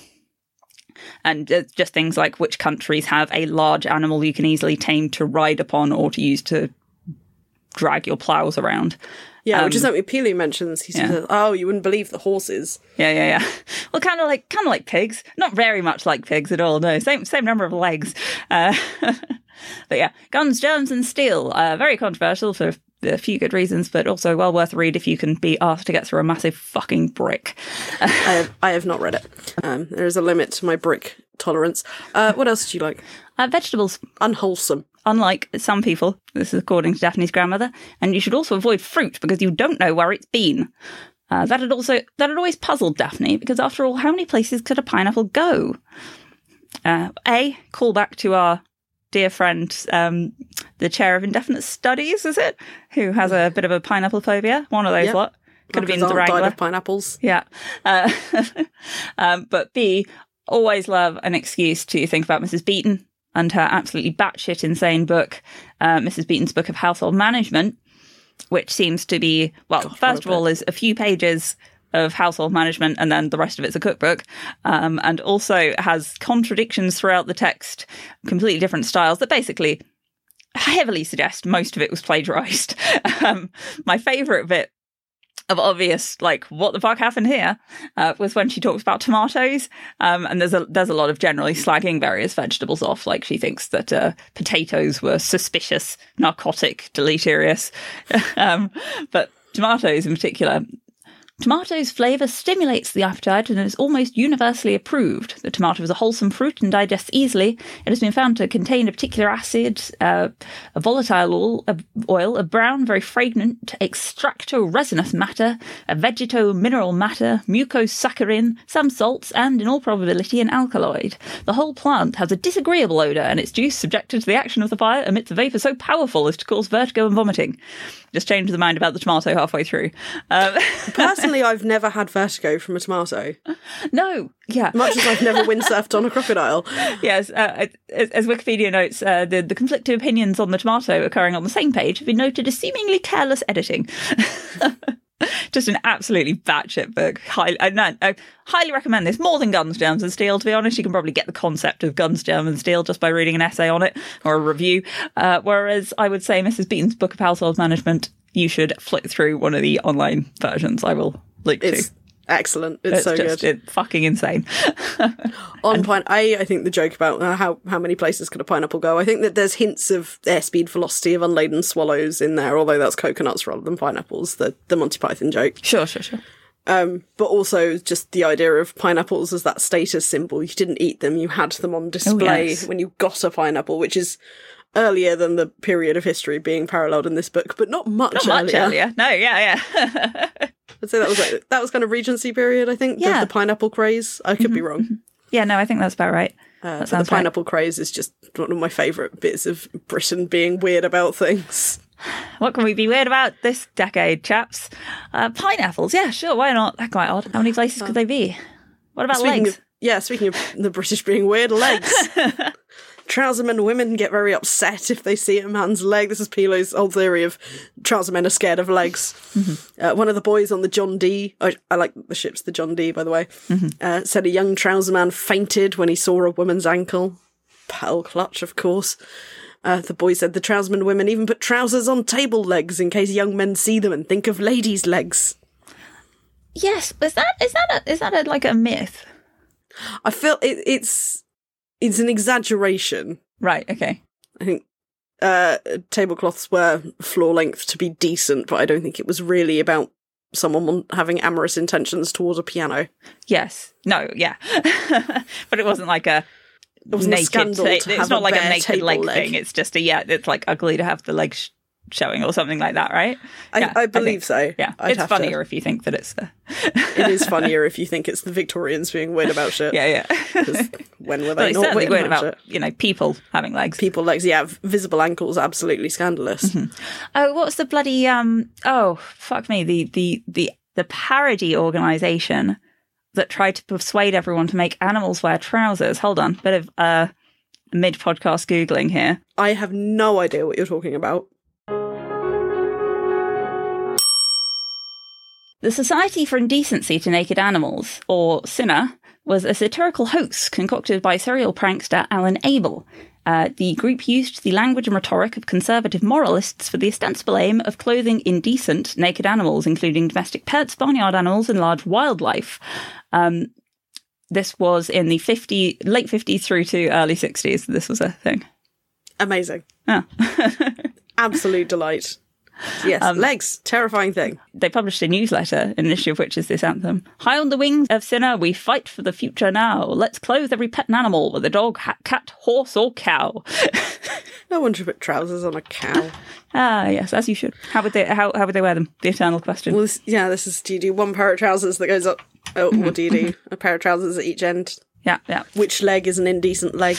S2: and uh, just things like which countries have a large animal you can easily tame to ride upon or to use to drag your plows around.
S1: Yeah,
S2: um,
S1: which is something Pelu mentions. He
S2: yeah.
S1: says, "Oh, you wouldn't believe the horses."
S2: Yeah, yeah, yeah. Well, kind of like kind of like pigs. Not very much like pigs at all. No, same same number of legs. Uh, but yeah, Guns, Germs, and Steel. Uh, very controversial for a few good reasons, but also well worth a read if you can be asked to get through a massive fucking brick.
S1: I have I have not read it. Um, there is a limit to my brick tolerance. Uh, what else do you like?
S2: Uh, vegetables.
S1: Unwholesome.
S2: Unlike some people, this is according to Daphne's grandmother, and you should also avoid fruit because you don't know where it's been. Uh, that had also that had always puzzled Daphne because, after all, how many places could a pineapple go? Uh, a call back to our dear friend, um, the chair of indefinite studies, is it? Who has a bit of a pineapple phobia? One of those
S1: Yep.
S2: lot. Could have been the
S1: Died
S2: Wrangler.
S1: of pineapples.
S2: Yeah. Uh, um, but B, always love an excuse to think about Missus Beeton and her absolutely batshit insane book, uh, Missus Beeton's Book of Household Management, which seems to be, well,
S1: God,
S2: first of
S1: what a
S2: all, is a few pages of household management and then the rest of it's a cookbook, um, and also has contradictions throughout the text, completely different styles that basically heavily suggest most of it was plagiarized. um, my favourite bit of obvious, like, what the fuck happened here, uh, was when she talks about tomatoes. Um, and there's a there's a lot of generally slagging various vegetables off. Like, she thinks that uh, potatoes were suspicious, narcotic, deleterious. um, but tomatoes in particular. Tomatoes' flavour stimulates the appetite and is almost universally approved. The tomato is a wholesome fruit and digests easily. It has been found to contain a particular acid, uh, a volatile oil, a, oil, a brown, very fragrant extracto-resinous matter, a vegeto-mineral matter, mucosaccharin, some salts, and, in all probability, an alkaloid. The whole plant has a disagreeable odour, and its juice, subjected to the action of the fire, emits a vapour so powerful as to cause vertigo and vomiting. Just changed the mind about the tomato halfway through. Um,
S1: Personally, I've never had vertigo from a tomato.
S2: no, yeah.
S1: Much as I've never windsurfed on a crocodile.
S2: Yes, uh, as, as Wikipedia notes, uh, the, the conflicting opinions on the tomato occurring on the same page have been noted as seemingly careless editing. Just an absolutely batshit book. High, I, no, I highly recommend this, more than Guns, Germs and Steel, to be honest. You can probably get the concept of Guns, Germs and Steel just by reading an essay on it or a review. Uh, whereas I would say Missus Beeton's Book of Household Management, you should flick through one of the online versions I will link
S1: It's
S2: to.
S1: excellent. It's,
S2: It's
S1: so
S2: just
S1: good.
S2: It's fucking insane.
S1: On pine, I, I think the joke about uh, how, how many places could a pineapple go, I think that there's hints of airspeed velocity of unladen swallows in there, although that's coconuts rather than pineapples, the, the Monty Python joke.
S2: Sure, sure, sure.
S1: Um, but also just the idea of pineapples as that status symbol. You didn't eat them, you had them on display
S2: Oh, yes.
S1: when you got a pineapple, which is earlier than the period of history being paralleled in this book, but not much
S2: Not
S1: earlier.
S2: much earlier. No, yeah, yeah.
S1: I'd say that was like, that was kind of Regency period, I think,
S2: Yeah.
S1: the, the pineapple craze. I could be wrong.
S2: Yeah, no, I think that's about right.
S1: Uh,
S2: That
S1: but the
S2: sounds right.
S1: pineapple craze is just one of my favourite bits of Britain being weird about things.
S2: What can we be weird about this decade, chaps? Uh, pineapples, yeah, sure, why not? They're quite odd. How many places could they be? What about
S1: Speaking
S2: legs?
S1: of, yeah, speaking of the British being weird, legs. Trousermen women get very upset if they see a man's leg. This is Pilo's whole theory of trouser men are scared of legs. Mm-hmm. Uh, one of the boys on the John Dee, I, I like the ship's the John Dee, by the way, mm-hmm. uh, said a young trouser man fainted when he saw a woman's ankle. Pearl clutch, of course. Uh, the boy said the trousermen women even put trousers on table legs in case young men see them and think of ladies' legs.
S2: Yes, is that is that a, is that a, like a myth?
S1: I feel it, it's it's an exaggeration.
S2: Right. Okay.
S1: I think uh, tablecloths were floor length to be decent, but I don't think it was really about someone having amorous intentions towards a piano.
S2: Yes. No. Yeah. But it wasn't like a
S1: It wasn't a
S2: naked.
S1: scandal
S2: ta-
S1: to
S2: it's
S1: have
S2: not
S1: a
S2: like a
S1: bare
S2: naked
S1: table
S2: leg,
S1: leg.
S2: thing. It's just a yeah. It's like ugly to have the legs sh- showing or something like that, right?
S1: I,
S2: Yeah,
S1: I believe
S2: think-
S1: so.
S2: Yeah.
S1: I'd
S2: It's
S1: have
S2: funnier
S1: To.
S2: if you think that it's. Uh,
S1: It is funnier if you think it's the Victorians being weird about shit.
S2: yeah. Yeah.
S1: 'Cause when were
S2: But
S1: they
S2: it's
S1: not
S2: certainly
S1: weird
S2: weird
S1: about,
S2: about
S1: shit?
S2: you know people having legs.
S1: People legs, yeah, visible ankles, absolutely scandalous.
S2: Oh, what's the bloody um? Oh, fuck me! The the the the parody organisation that tried to persuade everyone to make animals wear trousers. Hold on, bit of uh mid-podcast Googling here.
S1: I have no idea what you're talking about.
S2: The Society for Indecency to Naked Animals, or S I N A, was a satirical hoax concocted by serial prankster Alan Abel. Uh, the group used the language and rhetoric of conservative moralists for the ostensible aim of clothing indecent naked animals, including domestic pets, barnyard animals, and large wildlife. Um, this was in the fifty, late fifties through to early sixties. This was a thing.
S1: Amazing.
S2: Yeah.
S1: Absolute delight. Yes, um, legs, terrifying thing.
S2: They published a newsletter, an issue of which is this anthem. High on the wings of S I N A, we fight for the future now. Let's clothe every pet animal with a dog, hat, cat, horse, or cow.
S1: No one should put trousers on a cow.
S2: Ah, yes, as you should. How would they? How how would they wear them? The eternal question.
S1: Well, this, yeah, this is: do you do one pair of trousers that goes up, oh, or do you do a pair of trousers at each end?
S2: Yeah, yeah.
S1: Which leg is an indecent leg?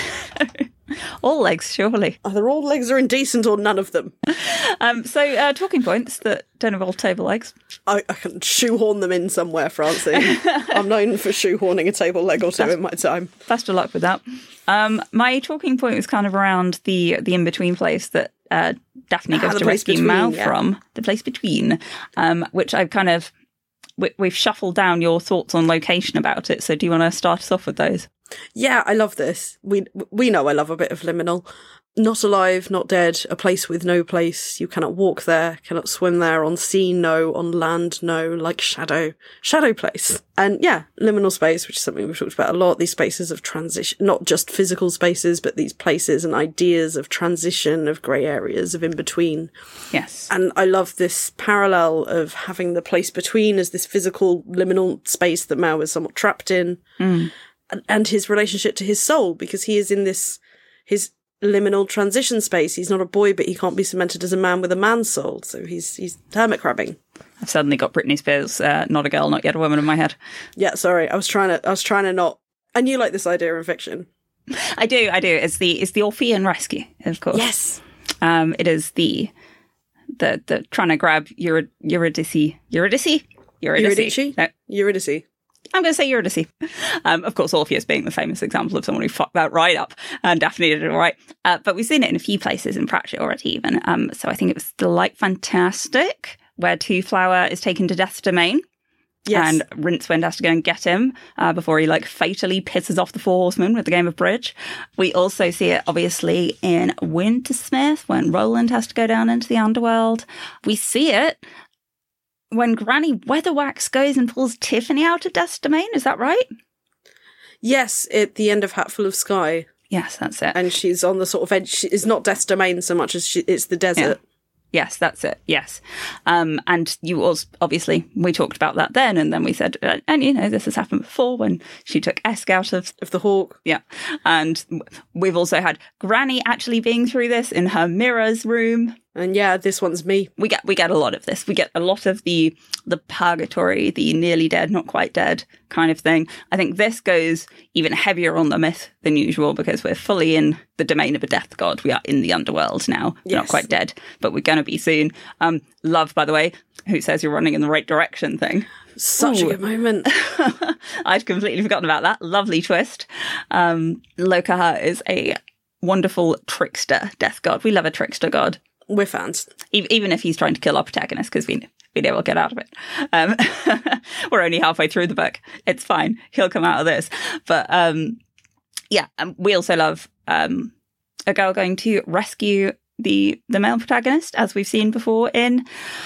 S2: All legs, surely.
S1: Either all legs are indecent or none of them.
S2: Um, so, uh, talking points that don't involve table legs.
S1: I, I can shoehorn them in somewhere, Francine. I'm known for shoehorning a table leg or two Best, in my time.
S2: Best of luck with that. Um, my talking point was kind of around the the in-between place that uh, Daphne goes ah, to rescue between, Mal yeah. from, the place between, um, which I've kind of, we, we've shuffled down your thoughts on location about it. So do you want to start us off with those?
S1: Yeah, I love this. We we know I love a bit of liminal. Not alive, not dead, a place with no place. You cannot walk there, cannot swim there. On sea, no. On land, no. Like shadow. Shadow place. And yeah, liminal space, which is something we've talked about a lot. These spaces of transition, not just physical spaces, but these places and ideas of transition, of grey areas, of in-between.
S2: Yes.
S1: And I love this parallel of having the place between as this physical liminal space that Mal is somewhat trapped in.
S2: Mm.
S1: And his relationship to his soul, because he is in this, his liminal transition space. He's not a boy, but he can't be cemented as a man with a man's soul. So he's he's hermit crabbing.
S2: I've suddenly got Britney Spears, uh, Not a Girl, Not Yet a Woman in my head.
S1: Yeah, sorry. I was trying to, I was trying to not, and you like this idea in fiction.
S2: I do, I do. It's the, it's the Orphean rescue, of course.
S1: Yes.
S2: Um, it is the, the, the trying to grab Eury- Eurydice, Eurydice? Eurydice?
S1: Eurydice?
S2: No.
S1: Eurydice.
S2: I'm going to say Eurydice. Um, of course, Orpheus being the famous example of someone who fucked that right up, and Daphne did it all right. Uh, but we've seen it in a few places in Pratchett already, even. Um, so I think it was Delight Fantastic, where Two Flower is taken to Death's Domain. Yes. And Rincewind has to go and get him uh, before he, like, fatally pisses off the Four Horsemen with the game of bridge. We also see it, obviously, in Wintersmith, when Roland has to go down into the underworld. We see it when Granny Weatherwax goes and pulls Tiffany out of Death's Domain. Is that right?
S1: Yes, at the end of Hatful of Sky.
S2: Yes, that's it.
S1: And she's on the sort of edge. It's not Death's Domain so much as she, it's the desert.
S2: Yeah. Yes, that's it. Yes. Um, and you also, obviously, we talked about that then, and then we said, uh, and you know, this has happened before when she took Esk out of...
S1: Of the Hawk.
S2: Yeah. And we've also had Granny actually being through this in her mirror's room.
S1: And yeah, this one's me.
S2: We get we get a lot of this. We get a lot of the the purgatory, the nearly dead, not quite dead kind of thing. I think this goes even heavier on the myth than usual because we're fully in the domain of a death god. We are in the underworld now. We're yes. not quite dead, but we're going to be soon. Um, Love, by the way, who says you're running in the right direction thing.
S1: Such Ooh. a good moment.
S2: I'd completely forgotten about that. Lovely twist. Um, Lokaha is a wonderful trickster death god. We love a trickster god.
S1: We're fans.
S2: Even if he's trying to kill our protagonist, because we, we know we'll get out of it. Um, we're only halfway through the book. It's fine. He'll come out of this. But um, yeah, um, we also love um, a girl going to rescue the, the male protagonist, as we've seen before in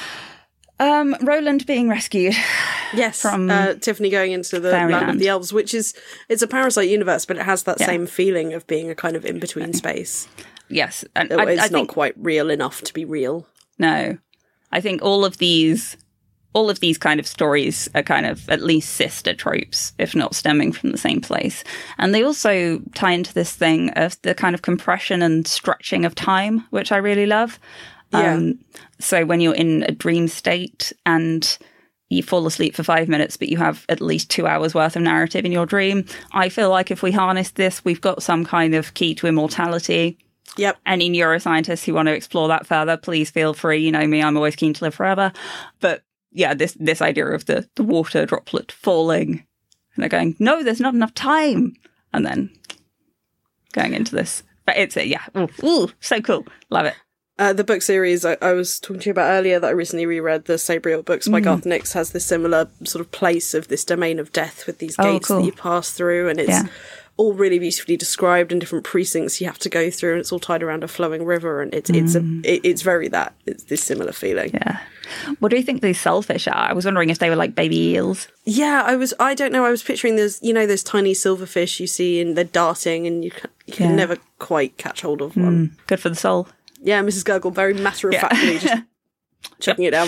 S2: um, Roland being rescued.
S1: Yes,
S2: from
S1: uh, Tiffany going into the
S2: Fairyland.
S1: Land of the Elves, which is, it's a Parasite universe, but it has that
S2: yeah.
S1: same feeling of being a kind of in-between okay. space.
S2: Yes. And
S1: it's
S2: I, I
S1: not
S2: think,
S1: quite real enough to be real.
S2: No. I think all of these all of these kind of stories are kind of at least sister tropes, if not stemming from the same place. And they also tie into this thing of the kind of compression and stretching of time, which I really love.
S1: Yeah.
S2: Um, so when you're in a dream state and you fall asleep for five minutes, but you have at least two hours worth of narrative in your dream, I feel like if we harness this, we've got some kind of key to immortality.
S1: Yep.
S2: Any neuroscientists who want to explore that further, please feel free. You know me, I'm always keen to live forever. But yeah, this this idea of the, the water droplet falling, and they're going, no, there's not enough time. And then... going into this. But it's, a, yeah, ooh, ooh, so cool. Love it.
S1: Uh, the book series I, I was talking to you about earlier that I recently reread, the Sabriel books by mm. Garth Nix, has this similar sort of place of this domain of death with these gates oh, cool. that you pass through, and it's yeah. all really beautifully described in different precincts you have to go through, and it's all tied around a flowing river, and it's mm. it's a it, it's very that it's this similar feeling.
S2: Yeah. What do you think these Soulfish are? I was wondering if they were like baby eels.
S1: Yeah, I was. I don't know. I was picturing those, you know, those tiny silverfish you see, and they're darting, and you can, you can yeah. never quite catch hold of one.
S2: Mm. Good for the soul.
S1: Yeah, Missus Gurgle very matter of factly yeah. just chucking it down.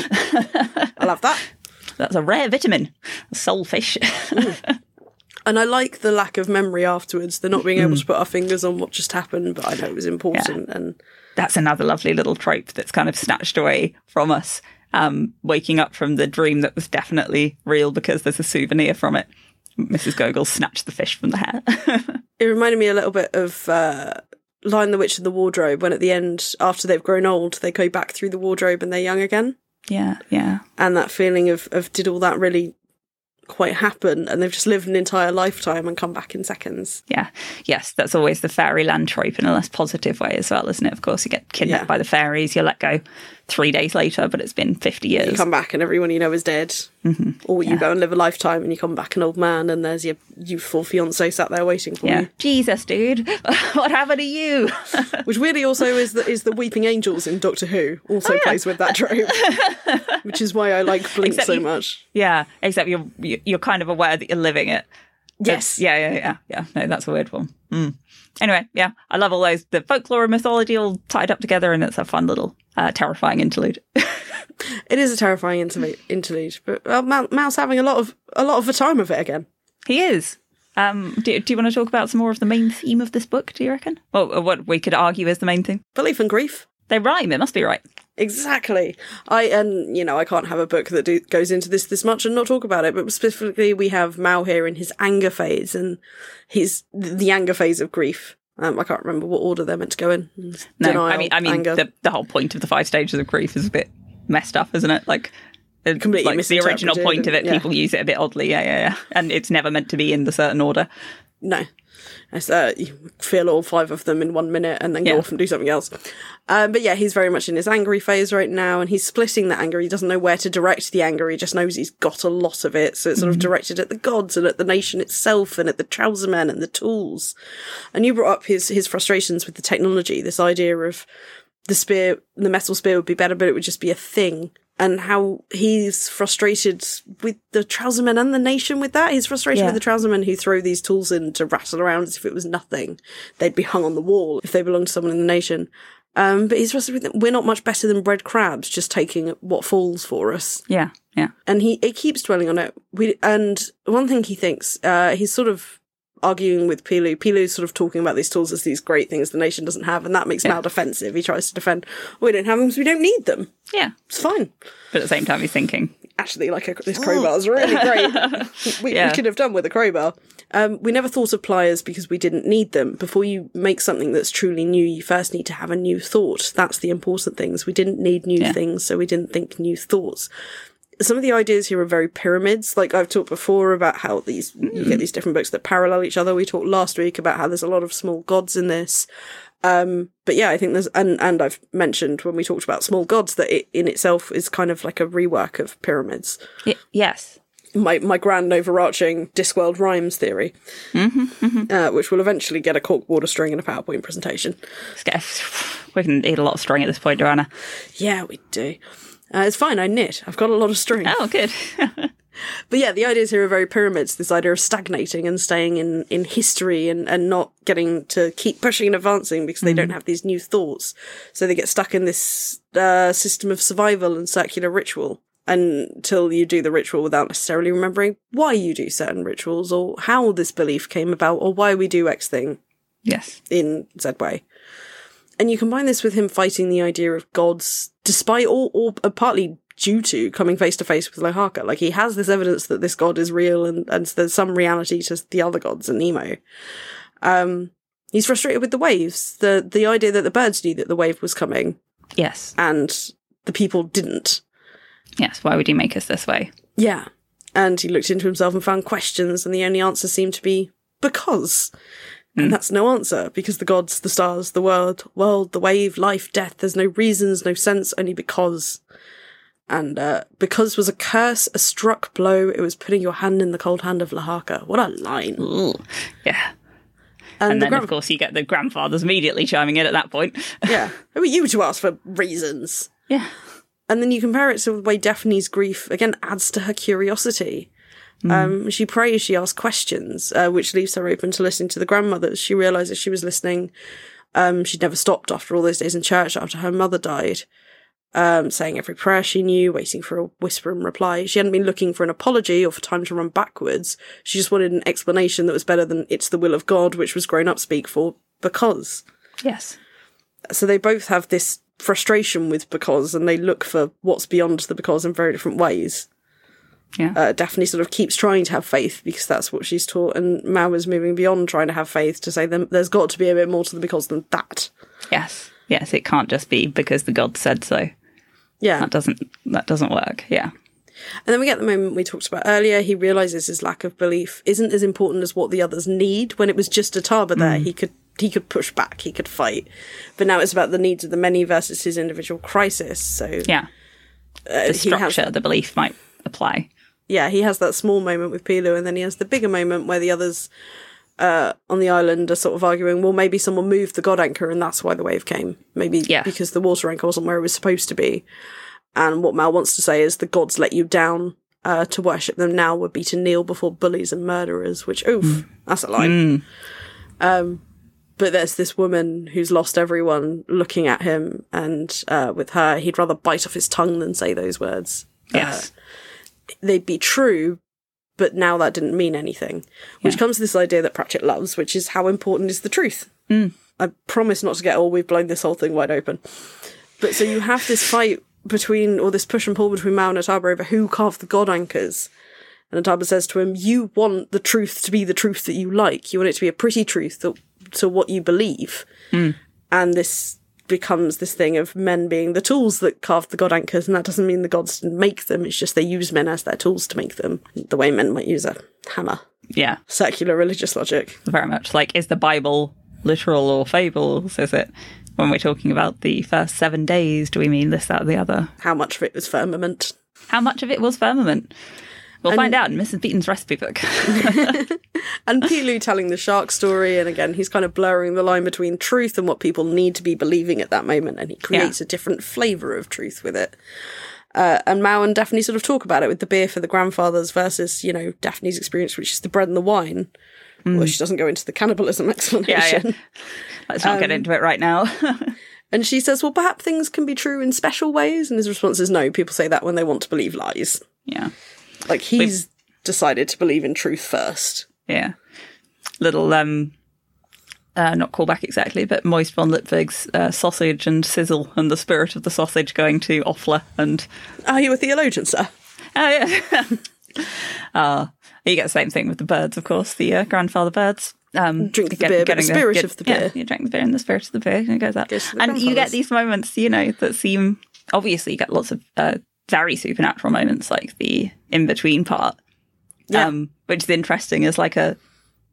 S1: I love that.
S2: That's a rare vitamin, soulfish.
S1: And I like the lack of memory afterwards. The not being able mm. to put our fingers on what just happened, but I know it was important. Yeah. And
S2: that's another lovely little trope that's kind of snatched away from us. Um, waking up from the dream that was definitely real because there's a souvenir from it. Missus Gurgle snatched the fish from the hair.
S1: It reminded me a little bit of uh, Lion the Witch in the Wardrobe, when at the end, after they've grown old, they go back through the wardrobe and they're young again.
S2: Yeah, yeah.
S1: And that feeling of, of did all that really quite happen, and they've just lived an entire lifetime and come back in seconds.
S2: Yeah. Yes, that's always the fairyland trope in a less positive way as well, isn't it? Of course, you get kidnapped yeah. by the fairies, you let go three days later, but it's been fifty years.
S1: You come back and everyone you know is dead. Mm-hmm. Or you yeah. go and live a lifetime and you come back an old man and there's your youthful fiancé sat there waiting for
S2: yeah.
S1: you.
S2: Jesus, dude. What happened to you?
S1: Which weirdly also is the, is the Weeping Angels in Doctor Who, also oh, yeah. plays with that trope. Which is why I like Blink except so you, much.
S2: Yeah, except you're you're kind of aware that you're living it.
S1: Yes.
S2: Yeah, yeah, yeah. Yeah, no, that's a weird one. Mm. Anyway, yeah, I love all those, the folklore and mythology all tied up together, and it's a fun little uh, terrifying interlude.
S1: It is a terrifying interlude, interlude but well, Mal's having a lot of a lot of the time of it again.
S2: He is. Um, do, do you want to talk about some more of the main theme of this book, do you reckon? Well, what we could argue is the main theme.
S1: Belief and grief.
S2: They rhyme, it must be right.
S1: Exactly. I and you know I can't have a book that do, goes into this this much and not talk about it. But specifically, we have Mal here in his anger phase, and he's the anger phase of grief. Um, I can't remember what order they're meant to go in.
S2: No,
S1: Denial,
S2: I mean, I mean, the, the whole point of the five stages of grief is a bit messed up, isn't it? Like,
S1: completely
S2: like the original point of it,
S1: yeah.
S2: people use it a bit oddly. Yeah, yeah, yeah, and it's never meant to be in the certain order.
S1: No. It's, uh, you feel all five of them in one minute and then yeah. go off and do something else. Um, but yeah, he's very much in his angry phase right now, and he's splitting that anger. He doesn't know where to direct the anger. He just knows he's got a lot of it. So it's sort mm-hmm. of directed at the gods and at the nation itself and at the trouser men and the tools. And you brought up his, his frustrations with the technology, this idea of the spear, the metal spear would be better, but it would just be a thing. And how he's frustrated with the trousermen and the nation with that. He's frustrated yeah. with the trousermen who throw these tools in to rattle around as if it was nothing. They'd be hung on the wall if they belonged to someone in the nation. Um, but he's frustrated with them. We're not much better than bread crabs, just taking what falls for us.
S2: Yeah, yeah.
S1: And he, he keeps dwelling on it. We And one thing he thinks, uh, he's sort of arguing with Pilu. Pilu's sort of talking about these tools as these great things the nation doesn't have, and that makes yeah. Mal defensive. He tries to defend, we don't have them because we don't need them.
S2: Yeah.
S1: It's fine.
S2: But at the same time, he's thinking,
S1: actually, like, a, this crowbar is really great. we, yeah. we could have done with a crowbar. Um, we never thought of pliers because we didn't need them. Before you make something that's truly new, you first need to have a new thought. That's the important things. We didn't need new yeah. things, so we didn't think new thoughts. Some of the ideas here are very pyramids. Like I've talked before about how these, mm. you get these different books that parallel each other. We talked last week about how there's a lot of small gods in this. Um, but yeah, I think there's, and, and I've mentioned when we talked about small gods that it in itself is kind of like a rework of pyramids.
S2: Y- yes.
S1: My, my grand overarching Discworld rhymes theory,
S2: mm-hmm, mm-hmm.
S1: Uh, which will eventually get a corkboard, a string and a PowerPoint presentation.
S2: We can eat a lot of string at this point, Joanna.
S1: Yeah, we do. Uh, it's fine, I knit. I've got a lot of string.
S2: Oh, good.
S1: But yeah, the ideas here are very pyramids, this idea of stagnating and staying in, in history and, and not getting to keep pushing and advancing because they mm. don't have these new thoughts. So they get stuck in this uh, system of survival and circular ritual until you do the ritual without necessarily remembering why you do certain rituals or how this belief came about or why we do X thing.
S2: Yes.
S1: In Z way. And you combine this with him fighting the idea of gods, despite or, or uh, partly due to coming face to face with Lohaka. Like, he has this evidence that this god is real and, and there's some reality to the other gods and Nemo. Um, he's frustrated with the waves. The, the idea that the birds knew that the wave was coming.
S2: Yes.
S1: And the people didn't.
S2: Yes, why would he make us this way?
S1: Yeah. And he looked into himself and found questions, and the only answer seemed to be because. And that's no answer, because the gods, the stars, the world, world, the wave, life, death, there's no reasons, no sense, only because. And uh, because was a curse, a struck blow, it was putting your hand in the cold hand of Lahaka. What a line.
S2: Ooh. Yeah.
S1: And,
S2: And
S1: the
S2: then,
S1: grand-
S2: of course, you get the grandfathers immediately chiming in at that point.
S1: yeah. Who are you to ask for reasons?
S2: Yeah.
S1: And then you compare it to the way Daphne's grief, again, adds to her curiosity. Mm. Um, she prays, she asks questions, uh, which leaves her open to listening to the grandmothers. She realises she was listening. Um, she'd never stopped after all those days in church after her mother died, um, saying every prayer she knew, waiting for a whisper in reply. She hadn't been looking for an apology or for time to run backwards. She just wanted an explanation that was better than "it's the will of God," which was grown-up speak for because.
S2: Yes.
S1: So they both have this frustration with because, and they look for what's beyond the because in very different ways.
S2: Yeah.
S1: Uh, Daphne sort of keeps trying to have faith because that's what she's taught, and Mao is moving beyond trying to have faith to say that there's got to be a bit more to the because than that.
S2: Yes. Yes, it can't just be because the gods said so.
S1: Yeah.
S2: That doesn't that doesn't work. Yeah.
S1: And then we get the moment we talked about earlier. He realises his lack of belief isn't as important as what the others need. When it was just Ataba there, mm. he could he could push back, he could fight. But now it's about the needs of the many versus his individual crisis. So
S2: yeah,
S1: uh,
S2: the structure,
S1: has,
S2: the belief might apply.
S1: Yeah, he has that small moment with Pilu, and then he has the bigger moment where the others uh, on the island are sort of arguing, well, maybe someone moved the god anchor and that's why the wave came. Maybe
S2: yeah.
S1: because the water anchor wasn't where it was supposed to be. And what Mal wants to say is the gods let you down. Uh, to worship them now would be to kneel before bullies and murderers, which, oof, mm. that's a line.
S2: Mm.
S1: Um, but there's this woman who's lost everyone looking at him, and uh, with her, he'd rather bite off his tongue than say those words.
S2: Yes.
S1: Uh, they'd be true, but now that didn't mean anything. Which yeah. comes to this idea that Pratchett loves, which is how important is the truth.
S2: Mm.
S1: I promise not to get all, we've blown this whole thing wide open. But so you have this fight between, or this push and pull between Mao and Ataba over who carved the god anchors. And Ataba says to him, you want the truth to be the truth that you like. You want it to be a pretty truth to, to what you believe.
S2: Mm.
S1: And this becomes this thing of men being the tools that carved the god anchors, and that doesn't mean the gods didn't make them, it's just they use men as their tools to make them, the way men might use a hammer.
S2: Yeah.
S1: Secular religious logic.
S2: Very much. Like, is the Bible literal or fables? Is it, when we're talking about the first seven days, do we mean this, that, or the other?
S1: How much of it was firmament?
S2: How much of it was firmament? We'll and, find out in Missus Beaton's recipe book.
S1: And Pilu telling the shark story, and again, he's kind of blurring the line between truth and what people need to be believing at that moment, and he creates yeah. a different flavour of truth with it. Uh, and Mao and Daphne sort of talk about it with the beer for the grandfathers versus, you know, Daphne's experience, which is the bread and the wine. Mm. Well, she doesn't go into the cannibalism explanation.
S2: Yeah, yeah. Let's not um, get into it right now.
S1: And she says, well, perhaps things can be true in special ways. And his response is no, people say that when they want to believe lies.
S2: Yeah.
S1: Like, he's We've... decided to believe in truth first.
S2: Yeah. Little, um, uh, not callback exactly, but Moist von Lipwig's uh, sausage and sizzle and the spirit of the sausage going to Offler and...
S1: Are you a theologian, sir?
S2: Oh, yeah. uh, you get the same thing with the birds, of course, the uh, grandfather birds. Um,
S1: drink the get, beer, but the spirit the, get, of the beer.
S2: Yeah, you drink the beer and the spirit of the beer, and it goes up.
S1: Goes
S2: and you get these moments, you know, that seem... Obviously, you get lots of uh, very supernatural moments, like the in-between part,
S1: yeah.
S2: um, which is interesting as like a...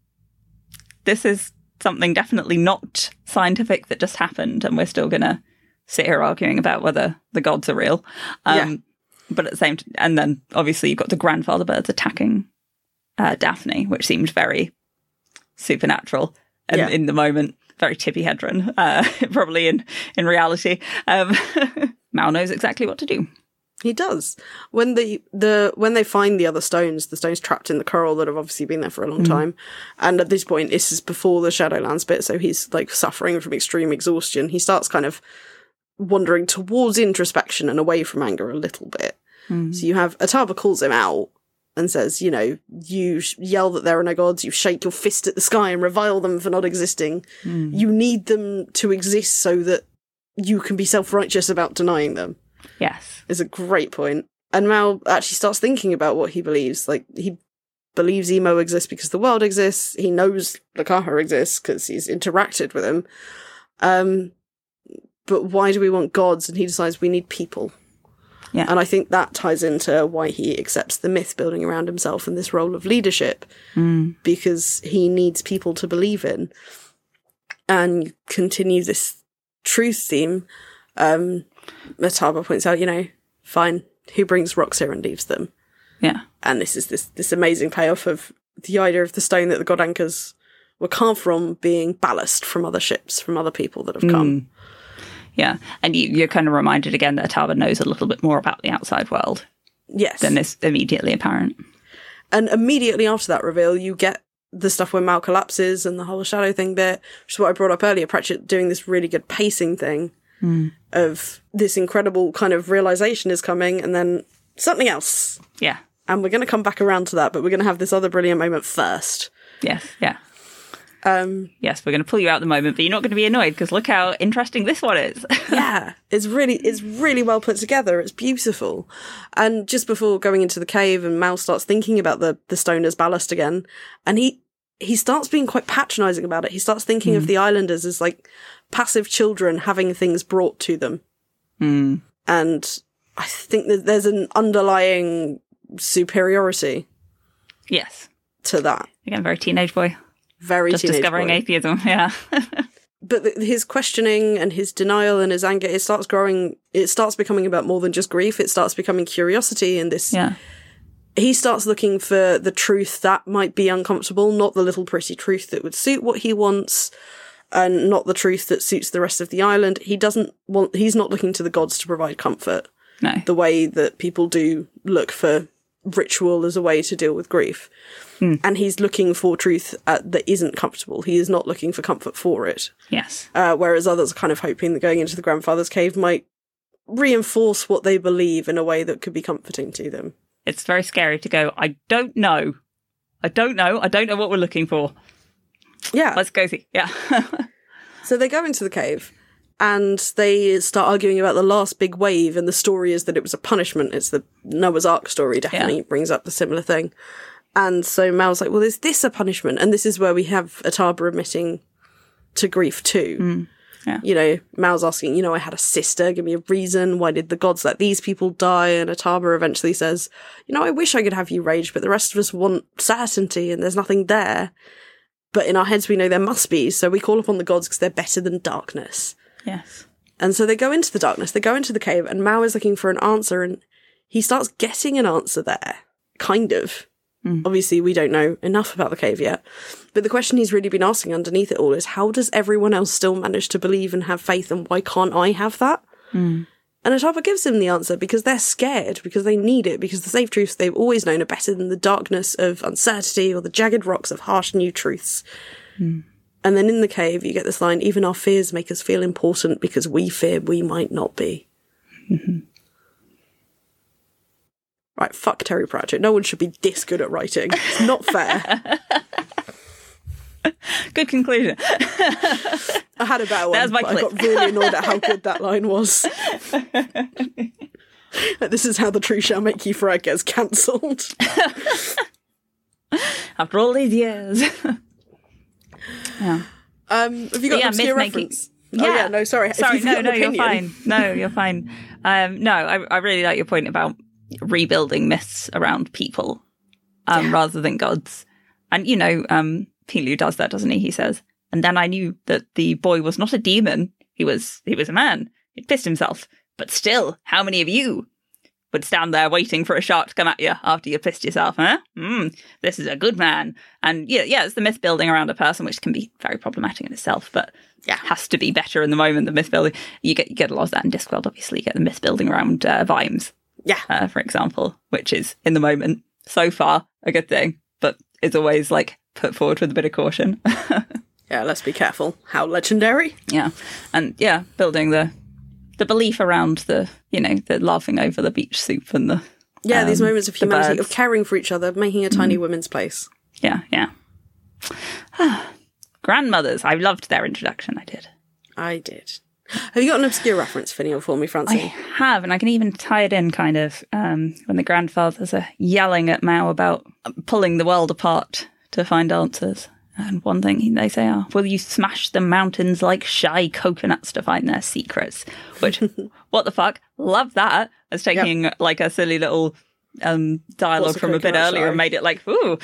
S2: This is something definitely not scientific that just happened, and we're still going to sit here arguing about whether the gods are real. Um,
S1: yeah.
S2: But at the same time, and then obviously you've got the grandfather birds attacking uh, Daphne, which seemed very supernatural in,
S1: yeah.
S2: in the moment. Very Tippi Hedren, uh, probably in, in reality. Um, Mao knows exactly what to do.
S1: He does. When the, the when they find the other stones, the stones trapped in the coral that have obviously been there for a long mm. time, and at this point, this is before the Shadowlands bit, so he's like suffering from extreme exhaustion. He starts kind of wandering towards introspection and away from anger a little bit. Mm. So you have Ataba calls him out and says, you know, you sh- yell that there are no gods, you shake your fist at the sky and revile them for not existing.
S2: Mm.
S1: You need them to exist so that you can be self-righteous about denying them.
S2: Yes.
S1: Is a great point. And Mao actually starts thinking about what he believes. Like, he believes Emo exists because the world exists. He knows Lakaha exists because he's interacted with him. Um, but why do we want gods? And he decides we need people.
S2: Yeah.
S1: And I think that ties into why he accepts the myth building around himself and this role of leadership,
S2: mm.
S1: because he needs people to believe in. And continue this truth theme. Um, Mataba points out, you know, fine, who brings rocks here and leaves them?
S2: Yeah.
S1: And this is this this amazing payoff of the idea of the stone that the god anchors were carved from being ballast from other ships, from other people that have come.
S2: Mm. Yeah. And you, you're kind of reminded again that Ataba knows a little bit more about the outside world.
S1: Yes.
S2: Than is immediately apparent.
S1: And immediately after that reveal, you get the stuff where Mal collapses and the whole shadow thing bit, which is what I brought up earlier. Pratchett doing this really good pacing thing
S2: mm.
S1: of this incredible kind of realization is coming and then something else.
S2: Yeah.
S1: And we're going to come back around to that, but we're going to have this other brilliant moment first.
S2: Yes, yeah.
S1: Um,
S2: yes, we're going to pull you out at the moment, but you're not going to be annoyed because look how interesting this one is.
S1: yeah, it's really it's really well put together. It's beautiful. And just before going into the cave and Mal starts thinking about the, the stone as ballast again, and he he starts being quite patronising about it. He starts thinking mm. of the islanders as like passive children having things brought to them.
S2: Mm.
S1: And I think that there's an underlying superiority.
S2: Yes.
S1: To that.
S2: Again, very teenage boy.
S1: Very
S2: Just
S1: teenage
S2: discovering
S1: boy.
S2: atheism, yeah.
S1: But the, his questioning and his denial and his anger, it starts growing, it starts becoming about more than just grief. It starts becoming curiosity and this...
S2: Yeah.
S1: He starts looking for the truth that might be uncomfortable, not the little pretty truth that would suit what he wants, and not the truth that suits the rest of the island. He doesn't want, he's not looking to the gods to provide comfort.
S2: No.
S1: The way that people do look for ritual as a way to deal with grief.
S2: Mm.
S1: And he's looking for truth uh, that isn't comfortable. He is not looking for comfort for it.
S2: Yes.
S1: Uh, whereas others are kind of hoping that going into the grandfather's cave might reinforce what they believe in a way that could be comforting to them.
S2: It's very scary to go, I don't know. I don't know. I don't know what we're looking for.
S1: Yeah.
S2: Let's go see. Yeah.
S1: So they go into the cave and they start arguing about the last big wave, and the story is that it was a punishment. It's the Noah's Ark story, definitely yeah. brings up the similar thing. And so Mal's like, well, is this a punishment? And this is where we have Ataba admitting to grief too.
S2: Mm. Yeah.
S1: You know, Mal's asking, you know, I had a sister, give me a reason. Why did the gods let these people die? And Ataba eventually says, you know, I wish I could have you rage, but the rest of us want certainty and there's nothing there. But in our heads, we know there must be. So we call upon the gods because they're better than darkness.
S2: Yes.
S1: And so they go into the darkness, they go into the cave, and Mao is looking for an answer, and he starts getting an answer there. Kind of. Mm. Obviously, we don't know enough about the cave yet. But the question he's really been asking underneath it all is, how does everyone else still manage to believe and have faith, and why can't I have that?
S2: Mm.
S1: And Ataba gives him the answer because they're scared, because they need it, because the safe truths they've always known are better than the darkness of uncertainty or the jagged rocks of harsh new truths.
S2: Mm.
S1: And then in the cave, you get this line, even our fears make us feel important because we fear we might not be.
S2: Mm-hmm.
S1: Right, fuck Terry Pratchett. No one should be this good at writing. It's not fair.
S2: Good conclusion.
S1: I had a better one,
S2: That was my
S1: but I
S2: clip.
S1: got really annoyed at how good that line was. This is how the tree shall make you Fred gets cancelled.
S2: After all these years. Yeah.
S1: Um, have you got
S2: yeah,
S1: an obscure
S2: myth-making-
S1: reference?
S2: Yeah.
S1: Oh, yeah, no, sorry.
S2: Sorry,
S1: If
S2: no,
S1: you've got
S2: no,
S1: an
S2: you're
S1: opinion-
S2: fine. No, you're fine. Um, no, I, I really like your point about rebuilding myths around people um,
S1: Yeah.
S2: rather than gods. And, you know, um, Pilu does that, doesn't he? He says, and then I knew that the boy was not a demon. He was, he was a man. He'd pissed himself. But still, how many of you would stand there waiting for a shark to come at you after you pissed yourself, huh? Mm, this is a good man. And yeah, yeah, it's the myth building around a person, which can be very problematic in itself, but yeah, has to be better in the moment. The myth building, you get you get a lot of that in Discworld, obviously. You get the myth building around uh, Vimes,
S1: Yeah.
S2: uh, for example, which is in the moment so far a good thing, but is always like put forward with a bit of caution.
S1: Yeah, let's be careful. How legendary.
S2: Yeah, and yeah, building the the belief around the, you know, the laughing over the beach soup and the
S1: Yeah,
S2: um,
S1: these moments of
S2: the
S1: humanity,
S2: birds.
S1: of caring for each other, making a tiny women's place.
S2: Yeah, yeah. Grandmothers. I loved their introduction. I did.
S1: I did. Have you got an obscure reference, Finial, for me,
S2: I
S1: Francine?
S2: have, and I can even tie it in kind of um, when the grandfathers are yelling at Mao about pulling the world apart to find answers. And one thing they say, oh, will you smash the mountains like shy coconuts to find their secrets? Which, what the fuck? Love that. As taking yep. like a silly little um, dialogue from a bit earlier shy? And made it like, ooh,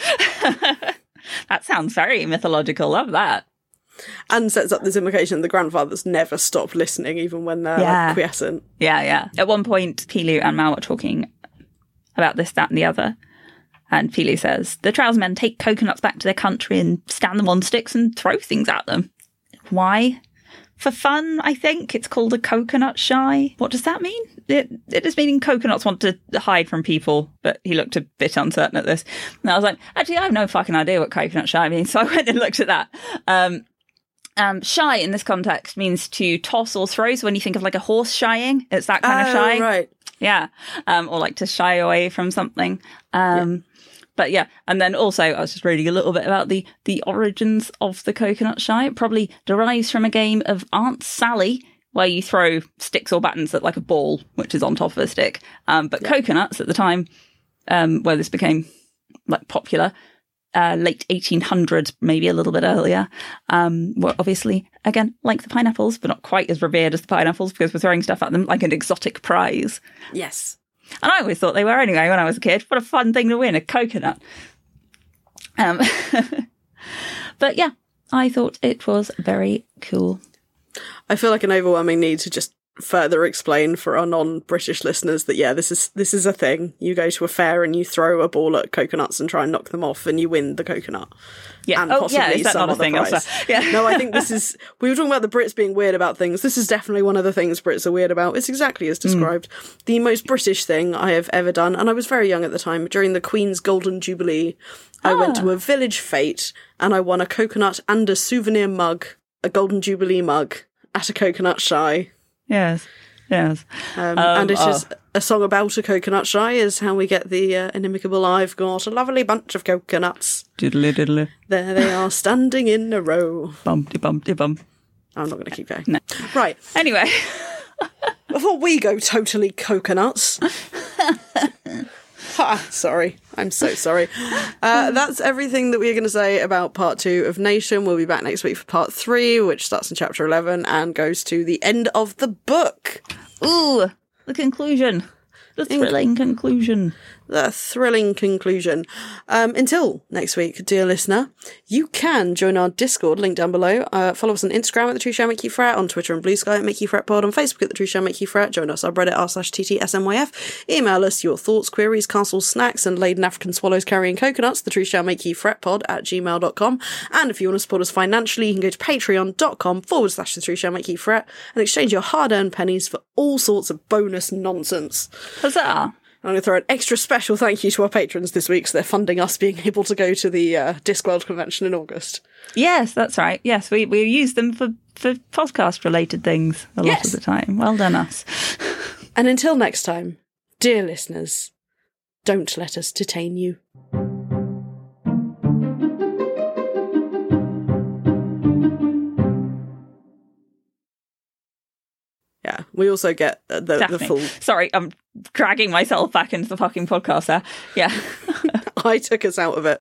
S2: that sounds very mythological. Love that.
S1: And sets up this implication that the grandfathers never stop listening, even when they're yeah. like, quiescent.
S2: Yeah, yeah. At one point, Pilu and Mal are talking about this, that, and the other. And Pilu says, the Trouser men take coconuts back to their country and stand them on sticks and throw things at them. Why? For fun, I think. It's called a coconut shy. What does that mean? It, it is meaning coconuts want to hide from people, but he looked a bit uncertain at this. And I was like, actually, I have no fucking idea what coconut shy means, so I went and looked at that. Um, um, shy in this context means to toss or throw. So when you think of like a horse shying, it's that kind
S1: oh,
S2: of shy.
S1: right.
S2: Yeah. Um, or like to shy away from something. Um, yeah. But yeah, and then also I was just reading a little bit about the the origins of the coconut shy. It probably derives from a game of Aunt Sally, where you throw sticks or battens at like a ball, which is on top of a stick. Um, but yeah. coconuts at the time, um, where this became like popular, uh, late eighteen hundreds, maybe a little bit earlier, um, were obviously, again, like the pineapples, but not quite as revered as the pineapples because we're throwing stuff at them like an exotic prize.
S1: Yes.
S2: And I always thought they were anyway when I was a kid. What a fun thing to win, a coconut. Um, but yeah, I thought it was very cool.
S1: I feel like an overwhelming need to just further explain for our non-British listeners that, yeah, this is this is a thing. You go to a fair and you throw a ball at coconuts and try and knock them off and you win the coconut.
S2: Yeah.
S1: And
S2: oh,
S1: possibly
S2: yeah, is that
S1: some
S2: not a
S1: other
S2: thing
S1: prize.
S2: also? Yeah.
S1: No, I think this is... We were talking about the Brits being weird about things. This is definitely one of the things Brits are weird about. It's exactly as described. Mm. The most British thing I have ever done, and I was very young at the time, during the Queen's Golden Jubilee, I ah. went to a village fete and I won a coconut and a souvenir mug, a Golden Jubilee mug, at a coconut shy.
S2: Yes. Yes.
S1: Um,
S2: um,
S1: and it
S2: uh,
S1: is a song about a coconut shy is how we get the uh, inimicable I've got a lovely bunch of coconuts.
S2: Diddly diddly.
S1: There they are standing in a row.
S2: Bumpty bumpty bum.
S1: I'm not going to keep going.
S2: No.
S1: Right.
S2: Anyway.
S1: Before we go totally coconuts. ha, sorry. I'm so sorry. Uh, that's everything that we're going to say about part two of Nation. We'll be back next week for part three, which starts in chapter eleven and goes to the end of the book.
S2: Ooh, the conclusion. The thrilling in- conclusion.
S1: The thrilling conclusion. Um, until next week, dear listener, you can join our Discord, link down below. Uh, follow us on Instagram at The Truth Shall Make You Fret, on Twitter and Blue Sky at Make You Fret Pod, on Facebook at The Truth Shall Make You Fret. Join us subreddit r slash t t s m y f. Email us your thoughts, queries, castles, snacks, and laden African swallows carrying coconuts. The Truth Shall Make You Fret Pod at gmail dot com. And if you want to support us financially, you can go to patreon.com forward slash The Truth Shall Make You Fret and exchange your hard-earned pennies for all sorts of bonus nonsense.
S2: Huzzah!
S1: I'm going to throw an extra special thank you to our patrons this week, so they're funding us being able to go to the uh, Discworld convention in August.
S2: Yes, that's right. Yes, we, we use them for, for podcast-related things a
S1: yes.
S2: lot of the time. Well done, us.
S1: And until next time, dear listeners, don't let us detain you. Yeah, we also get the, the full...
S2: Sorry, I'm dragging myself back into the fucking podcast there. Yeah.
S1: I took us out of it.